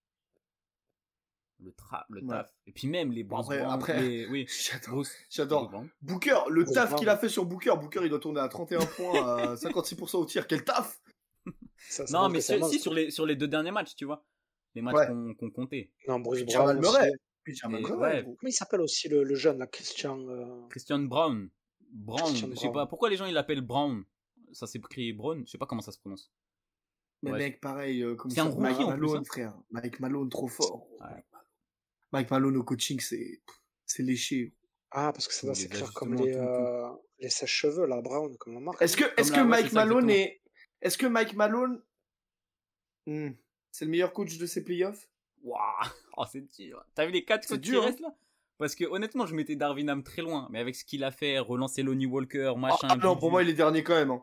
Le, tra... le Ouais. taf. Et puis même les Bon, Bruce après, Brown, après, les... Oui, j'adore. Bruce... J'adore. Bruce Brown. Booker, le Bruce taf Brown. qu'il a fait sur Booker, Booker, il doit tourner à trente et un points, à cinquante-six pour cent au tir. Quel taf! Ça, ça Non, montre mais que c'est un sur, si, monstre. sur, les, sur les deux derniers matchs, tu vois. Les matchs Ouais. qu'on qu'on comptait. Non, Bruce Puis Brown Jamal aussi. Murray. Puis Jamal Et Murray, ouais. gros. Comment il s'appelle aussi le, le jeune, là, Christian euh, Christian Brown. Brown, Christian je sais Brown. pas. Pourquoi les gens ils l'appellent Brown? Ça s'écrit Brown, je sais pas comment ça se prononce. Mais Ouais. mec, pareil, euh, comme C'est ça, un Mike rookie, en plus, Malone, hein. frère. Mike Malone, trop fort. Ouais. Mike Malone au coaching, c'est c'est léché. Ah, parce que ça Tous doit les s'écrire comme ajustements, les, tout, tout. euh, les sèche-cheveux, la Brown, comme la marque. Est-ce que, est-ce que la- ouais, Mike c'est ça, Malone exactement. est... Est-ce que Mike Malone... Hmm, c'est le meilleur coach de ces playoffs? Waouh, oh, c'est dur. T'as vu les quatre C'est coachs qui dur, hein. restent là? Parce que honnêtement, je mettais Darvin Ham très loin. Mais avec ce qu'il a fait, relancer Lonnie Walker, machin. Ah non, bidule. pour moi, il est dernier quand même. hein.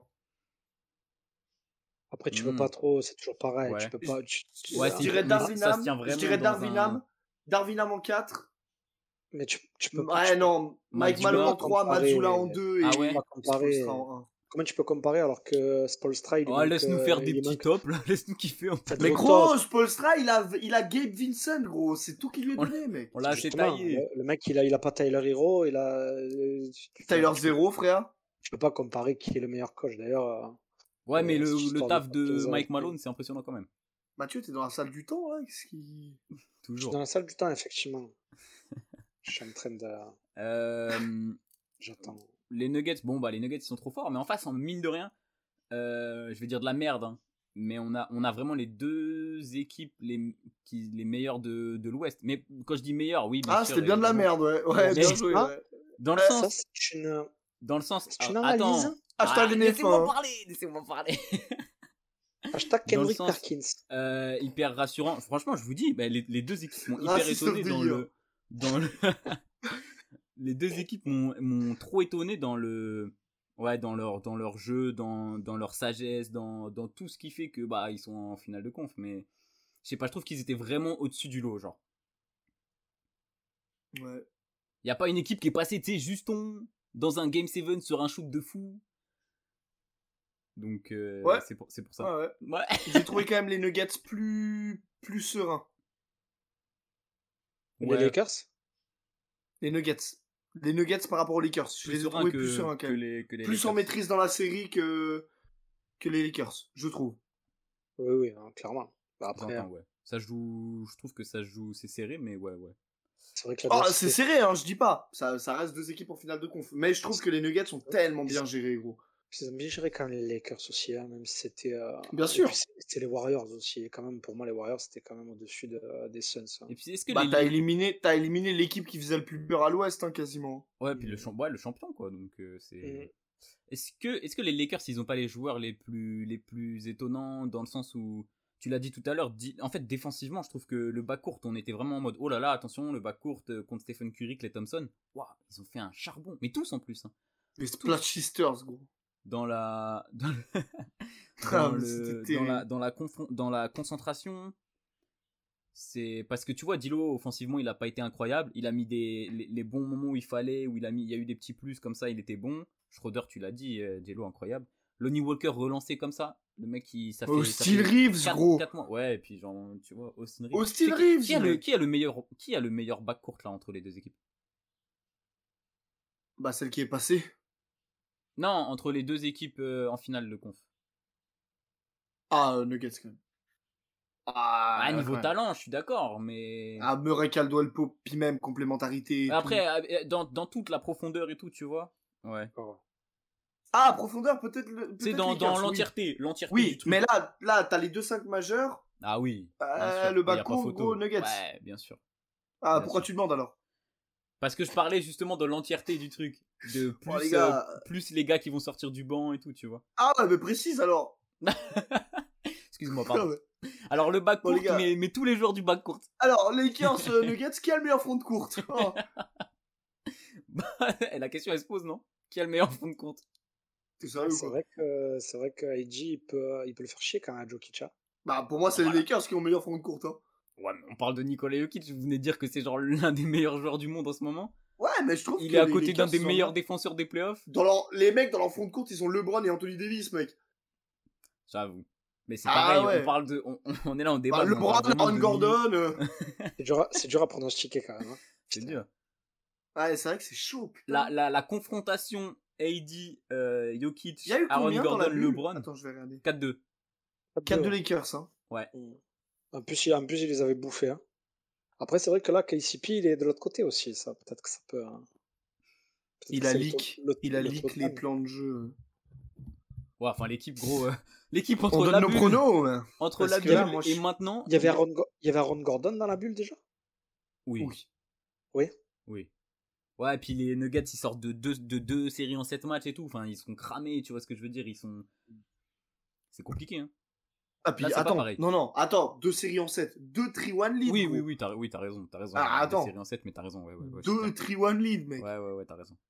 Après, tu peux Hmm. pas trop, c'est toujours pareil. Ouais. Tu peux pas. Tu, tu- Ouais, je si, dirais mais Darvin ça se Ham. tient Je vraiment dirais dans Darvin un- Ham. Darvin Ham en quatre. mais tu, tu peux Ouais, tu peux non. Mike Mazzulla, Malone en trois, comparer- Mazzulla en deux et Ah ouais. pas comparer. Spoelstra en un. Comment tu peux comparer alors que Spolstra, il Oh, manque, laisse-nous euh, faire des il petits manque- tops là, laisse-nous kiffer. On, Faites Mais vos gros, tops. Spolstra, il a, il a Gabe Vincent, gros. C'est tout qui lui est On- donné, mec. on l'a assez Justement, taillé. Le, le mec, il a, il a pas Tyler Hero, il a. euh, tu- Tyler tu- zéro, frère. Tu peux pas comparer qui est le meilleur coach. D'ailleurs, euh, Ouais, mais Euh, le, cette le histoire taf de de Portez-en. Mike Malone, c'est impressionnant quand même. Mathieu, t'es dans la salle du temps, là. Qu'est-ce qui... je suis Toujours. dans la salle du temps, effectivement. Je suis en train de. Euh, J'attends. les Nuggets, bon bah les Nuggets ils sont trop forts, mais en face, en mine de rien, euh, je vais dire de la merde, hein, mais on a, on a vraiment les deux équipes les, qui, les meilleures de, de l'Ouest. Mais quand je dis meilleures, oui, bien Ah, sûr, c'était bien de la évidemment. merde, ouais. Ouais, Mais- bien joué, Ah. ouais. Dans le Ouais, sens, Ça, c'est une. dans le sens. c'est une ah, analyse. attends. Hashtag Ah, N F un. laissez-moi parler, laissez-moi parler. Hashtag Dans le Kendrick sens- Perkins. Euh, hyper rassurant. Franchement, je vous dis, bah, les, les deux équipes m'ont hyper Raciste étonné of the dans year. le, dans le. Les deux équipes m'ont m'ont trop étonné dans le, ouais, dans leur, dans leur jeu, dans, dans leur sagesse, dans, dans tout ce qui fait que bah ils sont en finale de conf. Mais je sais pas, je trouve qu'ils étaient vraiment au-dessus du lot, genre. Ouais. Y a pas une équipe qui est passée, tu sais, juste on, dans un game sept sur un shoot de fou. Donc euh, Ouais. c'est pour, c'est pour ça. Ouais, ouais. Ouais. J'ai trouvé quand même les Nuggets plus, plus sereins. Les Ouais. Lakers. Les Nuggets. Les Nuggets par rapport aux Lakers. Je Plus les ai serein trouvés que, plus sereins que quand même. les, que les Plus en Lakers. maîtrise dans la série que, que les Lakers, je trouve. Oui, oui, hein, clairement. Bah, après, J'entends, ouais. Ça joue, je trouve que ça joue, c'est serré, mais ouais, ouais. c'est vrai que la Ah, diversité- c'est serré, hein, je dis pas. Ça, ça reste deux équipes en finale de conf. Mais je trouve que les Nuggets sont tellement bien gérés, gros. Ils ont bien géré quand même les Lakers aussi, hein, même si c'était. euh, Bien et sûr. puis C'était les Warriors aussi. Et quand même, pour moi, les Warriors, c'était quand même au-dessus de, des Suns. hein. Et puis est-ce que Bah, les, t'as éliminé, t'as éliminé l'équipe qui faisait le plus peur à l'ouest, hein, quasiment. ouais, puis le, champ... ouais, le champion quoi, donc euh, c'est. Mhm. Est-ce que, est-ce que les Lakers ils ont pas les joueurs les plus, les plus étonnants dans le sens où tu l'as dit tout à l'heure, di- en fait défensivement je trouve que le backcourt on était vraiment en mode oh là là attention le backcourt euh, contre Stephen Curry, Klay Thompson, waouh ils ont fait un charbon, mais tous en plus hein. Les Splash Sisters, gros. Dans la, dans, le- Ah, dans mais le- c'était dans la, terrible. dans la confron- dans la concentration. C'est parce que tu vois, Dilo offensivement, il a pas été incroyable. Il a mis des les, les bons moments où il fallait, où il a mis, il y a eu des petits plus comme ça, il était bon. Schroeder, tu l'as dit, euh, Dilo incroyable. Lonnie Walker relancé comme ça, le mec qui ça fait. ça Austin fait Reeves, quatre- gros. quatre mois. Ouais, et puis genre tu vois, Austin Reeves. Austin C'est qui- Reeves, Qui a le mec. qui a le meilleur qui a le meilleur backcourt là entre les deux équipes? Bah, celle qui est passée. Non, entre les deux équipes euh, en finale de conf. Ah, euh, Nuggets, quand même. Ah, Ah, ouais, niveau quand même. talent, je suis d'accord, mais. Ah, Murray, Caldwell Pope, puis même complémentarité. et Après, tout. euh, dans, dans toute la profondeur et tout, tu vois. Ouais. Oh. Ah, profondeur, peut-être. le- C'est peut-être dans, Lakers, dans oui. l'entièreté, l'entièreté Oui, du truc. mais là, là, t'as les deux cinq majeurs. Ah oui. bien Euh, sûr. le Il y a pas backcourt, photo. gros, Nuggets. Ouais, bien sûr. Ah, Bien pourquoi sûr. tu demandes alors? Parce que je parlais justement de l'entièreté du truc. De plus, Oh, les gars. euh, plus les gars qui vont sortir du banc et tout, tu vois. Ah ouais, mais précise alors. Excuse-moi, Non, pardon. mais- Alors, le bac Bon, court, les gars. mais, mais tous les joueurs du bac court. Alors, Lakers, euh, Nuggets, qui a le meilleur front de courte? Oh. La question, elle se pose, non? Qui a le meilleur fond de compte? T'es sérieux C'est quoi? vrai que c'est vrai que I G il peut, il peut le faire chier quand même à Jokic. Hein. Bah, pour moi, c'est Voilà. les Lakers qui ont le meilleur front de courte. Hein. Ouais, mais on parle de Nikola Jokic, vous venez de dire que c'est genre l'un des meilleurs joueurs du monde en ce moment. Ouais, mais je trouve Il que est à les côté d'un Lakers, des ils sont meilleurs bien. défenseurs des playoffs. Dans leur... Les mecs, dans leur front de courte, ils ont LeBron et Anthony Davis, mec. J'avoue. Mais c'est Ah pareil, ouais. on parle de. On, on est là, on débat. Bah, mais on LeBron, parle vraiment Aaron de- Gordon. euh. C'est dur, à- c'est dur à pronostiquer quand même. Hein. C'est Putain. dur. Ouais, c'est vrai que c'est chaud, putain. La, la, la confrontation A D, euh, Jokic, Il y a eu Aaron combien dans la Gordon, bulle LeBron. Attends, je vais regarder. quatre deux. quatre de Ouais. Lakers, hein. Mm. En plus, il, en plus, il les avait bouffés. Hein. Après, c'est vrai que là, K C P, il est de l'autre côté aussi. Ça, peut-être que ça peut. Hein. Peut-être Il que a c'est le leak, to- le- il a le leak total. les plans de jeu. Ouais, enfin, l'équipe, gros. euh, l'équipe entre On la donne nos bulle, pronos, hein. entre parce la que bulle là, moi, et je- maintenant. Il y avait Aaron, Go- il y avait Aaron Gordon dans la bulle déjà. Oui. Oui. Oui. Oui. Ouais, et puis les Nuggets, ils sortent de deux, de deux séries en sept matchs et tout. Enfin, ils sont cramés, tu vois ce que je veux dire. Ils sont. C'est compliqué, hein. Ah, puis Là, c'est pas attends, pareil. non, non, attends, deux séries en sept, deux three one lead. Oui, gros. oui, oui, t'as oui, t'as raison. T'as raison. Ah, Deux attends. séries en sept, mais t'as raison. Ouais, ouais, ouais, je suis Deux clair. three one lead, mec. Ouais, ouais, ouais, t'as raison.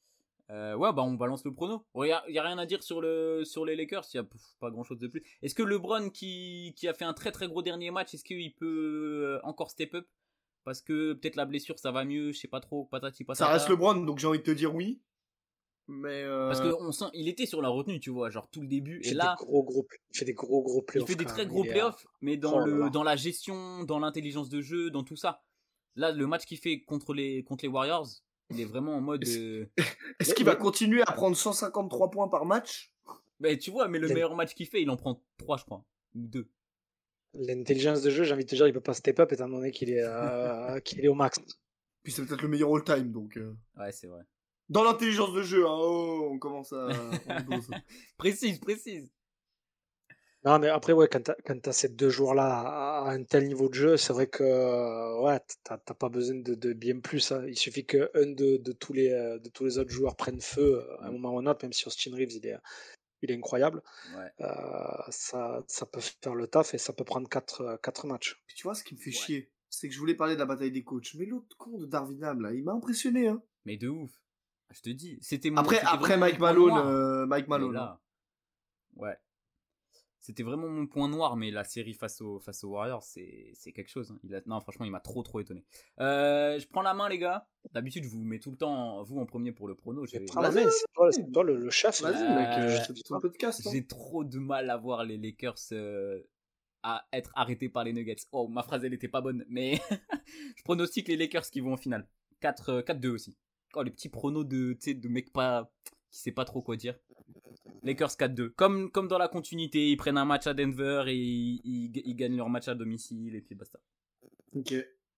Euh, ouais, bah on balance le prono. Il y, a, y a rien à dire sur, le, sur les Lakers, il y a pff, pas grand chose de plus. Est-ce que LeBron, qui, qui a fait un très très gros dernier match, est-ce qu'il peut euh, encore step up? Parce que peut-être la blessure ça va mieux, je sais pas trop, patati patata. Ça reste LeBron, donc j'ai envie de te dire oui. Mais euh... Parce que on sent, il était sur la retenue, tu vois, genre tout le début. Il Et fait là, des gros, gros, il fait des gros, gros il playoffs. fait des quand très même. gros Il est, playoffs, mais dans, Oh là le, là. dans la gestion, dans l'intelligence de jeu, dans tout ça. Là, le match qu'il fait contre les, contre les Warriors, il est vraiment en mode. euh, est-ce qu'il va continuer à prendre cent cinquante-trois points par match? Mais tu vois, mais le Il a- meilleur match qu'il fait, il en prend trois, je crois. Ou deux. L'intelligence de jeu, j'ai envie de te dire, il peut pas step up étant donné qu'il est, euh, qu'il est au max. Puis c'est peut-être le meilleur all-time, donc... euh, Ouais, c'est vrai. Dans l'intelligence de jeu, hein, oh, on commence à... on dose. Précise, précise. Non, mais après, ouais, quand t'as, quand t'as ces deux joueurs-là à, à un tel niveau de jeu, c'est vrai que euh, ouais, t'as, t'as pas besoin de, de bien plus. Hein. Il suffit qu'un de, de, tous les, euh, de tous les autres joueurs prenne feu euh, à un moment ou à un autre, même si Austin Reeves, il est, il est incroyable. Ouais. Euh, ça, ça peut faire le taf et ça peut prendre quatre, quatre matchs. Puis tu vois, ce qui me fait Ouais. chier, c'est que je voulais parler de la bataille des coachs, mais l'autre con de Darvin Ham, là, il m'a impressionné, hein. Mais de ouf. Je te dis, c'était mon. Après, c'était après vraiment Mike mon point Malone, noir. euh, Mike Mais Malone. hein. là, ouais. C'était vraiment mon point noir, mais la série face aux face aux Warriors, c'est c'est quelque chose. hein. Il a, non, franchement, il m'a trop trop étonné. Euh, je prends la main, les gars. D'habitude, je vous mets tout le temps vous en premier pour le prono. J'ai Prends la Vas-y, main, c'est toi, c'est toi le, le chef. Vas-y, là. mec, Euh, euh, c'est ton podcast. hein. j'ai trop de mal à voir les Lakers euh, à être arrêtés par les Nuggets. Oh, ma phrase elle était pas bonne, mais je pronostique les Lakers qui vont en finale. quatre deux aussi. Oh, les petits pronos de, tu sais, de mecs pas qui sait pas trop quoi dire. Lakers quatre deux. Comme, comme dans la continuité, ils prennent un match à Denver et ils, ils, ils gagnent leur match à domicile et puis basta. Ok.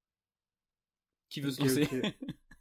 Qui veut se Ok, lancer? ok.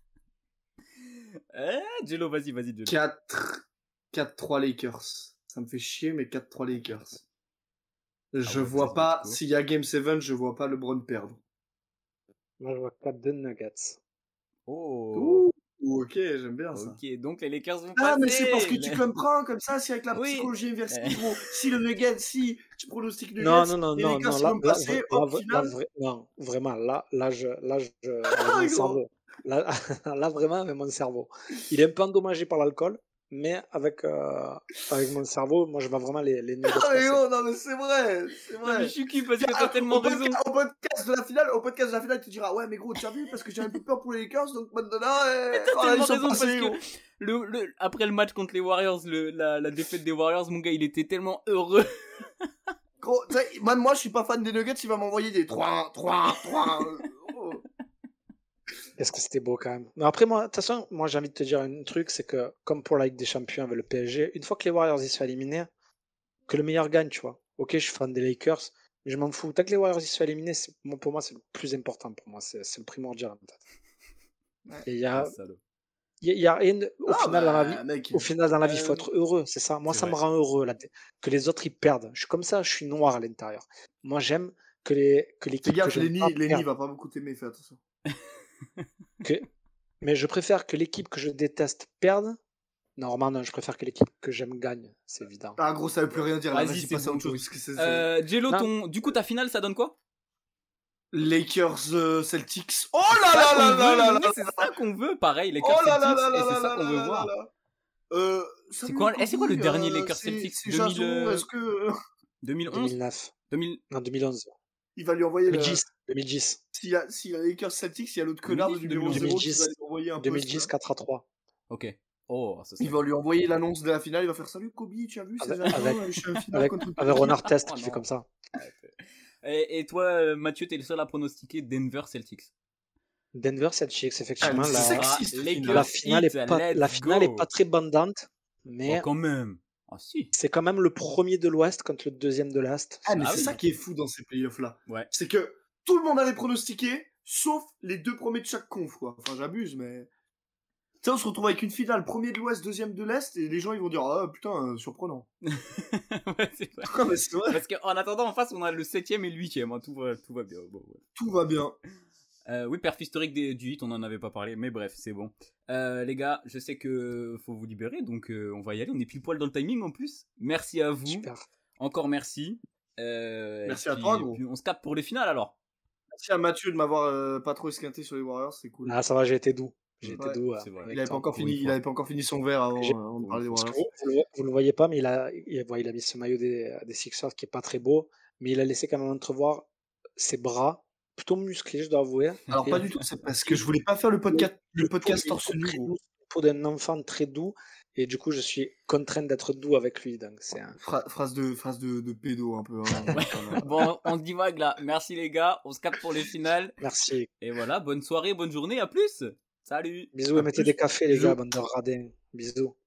Eh, Jello, vas-y, vas-y, Jello. quatre quatre trois Lakers. Ça me fait chier, mais quatre trois Lakers. Je ouais, vois vas-y, pas, let's go. s'il y a Game sept, je vois pas LeBron perdre. Moi, je vois quatre deux Nuggets. Oh, Ouh, ok, j'aime bien ça. ok, donc les Lakers vont Ah, passer. mais c'est parce que tu comprends, comme ça, si avec la Oui. psychologie inversée, Euh. gros, si le Nugget, si tu pronostiques Nuggets, Non, non, non, les non, Lakers non, ils là, vont là, passer là, au là, final. vra- non, vraiment, là, là, je, là, je, avec Ah, mon gros. cerveau, là, là, vraiment, avec mon cerveau. Il est un peu endommagé par l'alcool, mais avec, euh, avec mon cerveau, moi, je vois vraiment les, les Nuggets Ah, mais passer. oh, non, mais c'est vrai, c'est Non, mais vrai. je suis qui parce que Ah, t'as tellement au, raison. podcast, au podcast de la finale, au podcast de la finale, tu te diras, ouais, mais gros, tu as vu, parce que j'ai un peu peur pour les Lakers, donc maintenant, eh, Mais t'as oh, là, tellement ils sont raison parce passés, que gros. le, le, après le match contre les Warriors, le, la, la défaite des Warriors, mon gars, il était tellement heureux. Gros, tu sais, man, moi, je suis pas fan des Nuggets, il va m'envoyer des trois, trois, trois. Oh. Est-ce que c'était beau quand même? Mais après, moi, de toute façon, moi, j'ai envie de te dire un truc, c'est que, comme pour la Ligue des Champions avec le P S G, une fois que les Warriors ils se sont éliminés, que le meilleur gagne, tu vois. Ok, je suis fan des Lakers, mais je m'en fous. Tant que les Warriors ils se sont éliminés, c'est- moi, pour moi, c'est le plus important pour moi. C'est c'est le primordial. En fait. Et il y a, Ah, salaud. il y a- il y a rien de- au Ah, final dans la vie. bah, mec. Au final, dans la vie, il faut Euh, être heureux, c'est ça. Moi, c'est ça me vrai. rend heureux là, que les autres ils perdent. Je suis comme ça, je suis noir à l'intérieur. Moi, j'aime que les que Fais l'équipe que gaffe, j'aime Lenny, pas Lenny perde. va pas beaucoup t'aimer, fais attention. Que Mais je préfère que l'équipe que je déteste perde. Non, Romain, non, je préfère que l'équipe que j'aime gagne, c'est évident. Ah, gros, ça veut plus rien dire. Là, Vas-y, vas-y, c'est passe à bon, autre chose. oui. parce que c'est- c'est- Euh, Jello, Non. ton... du coup, ta finale, ça donne quoi? Lakers euh, Celtics. Oh C'est là ça là qu'on là veut, là là nous, là c'est ça qu'on veut, pareil, les Oh Lakers là là Celtics, là et là c'est ça là qu'on là veut là voir. là là. Euh, C'est Samuel quoi, eh, c'est quoi le Kobe, dernier euh, Lakers c'est- Celtics? C'est deux mille, Jason, euh, est-ce que deux mille onze? deux mille neuf. deux mille... Non, deux mille onze. il va lui envoyer le... deux mille dix. deux mille dix. S'il y a, s'il y a Lakers Celtics, il y a l'autre connard de deux mille dix, numéro deux mille zéro qui dix. va lui envoyer un post. deux mille dix, quatre à trois. Ok. Oh, ça serait... Il va lui envoyer l'annonce de la finale, il va faire salut Kobe, tu as vu, c'est Avec- Jason, avec- euh, je suis en finale Avec, contre avec Kobe. Ron Artest Oh qui non. fait comme ça. Et, et toi, euh, Mathieu, t'es le seul à pronostiquer Denver Celtics. Denver Celtics, effectivement. Ah, la, c'est Ah, sexy, cette Lakers finale. la finale est Heat, pas, la let's finale est go. pas très bandante, mais Oh, quand même. Ah si. c'est quand même le premier de l'Ouest contre le deuxième de l'Est. Ah, mais Ah c'est oui. ça qui est fou dans ces playoffs-là. Ouais. C'est que tout le monde avait pronostiqué, sauf les deux premiers de chaque conf, quoi. Enfin, j'abuse, mais... Tu sais, on se retrouve avec une finale, premier de l'Ouest, deuxième de l'Est, et les gens, ils vont dire, ah, putain, euh, surprenant. Ouais, c'est vrai. Ah, mais c'est vrai, Parce qu'en attendant, en face, on a le septième et le huitième. Hein. Tout, va, tout va bien. Bon, ouais. tout va bien. Euh, oui, perf historique des, du hit, on n'en avait pas parlé, mais bref, c'est bon. Euh, les gars, je sais que faut vous libérer, donc euh, on va y aller. On est pile poil dans le timing en plus. Merci à vous. Super. Encore merci. Euh, et Merci à puis- toi, gros. puis on se capte pour les finales alors. Merci à Mathieu de m'avoir euh, pas trop esquinté sur les Warriors, c'est cool. Ah, ça va, j'ai été doux. J'ai Ouais, été doux. euh, c'est vrai. avec il, avait toi. pas encore pour fini, une il fois. avait pas encore fini son verre avant, J'ai- euh, avant de pour parler des une fois. Parce Warriors. que vous, vous le, vous le voyez pas, mais il a, il, bon, il a mis ce maillot des, des Sixers qui est pas très beau, mais il a laissé quand même entrevoir ses bras plutôt musclés, je dois avouer. Alors Et pas du tout, c'est parce que je voulais pas faire le podcast, le podcast peau- torse une peau nu, très gros. douce, une peau d'un enfant très doux, et du coup, je suis contraint d'être doux avec lui. Donc c'est un... Fra- phrase de phrase de, de pédo un peu. Hein. Ouais. Voilà. Bon, on se divague là. Merci les gars, on se capte pour les finales. Merci. Et voilà, bonne soirée, bonne journée, à plus. Salut. Bisous À et mettez plus. des cafés, les Bisous. gars, bande de radins. Bisous.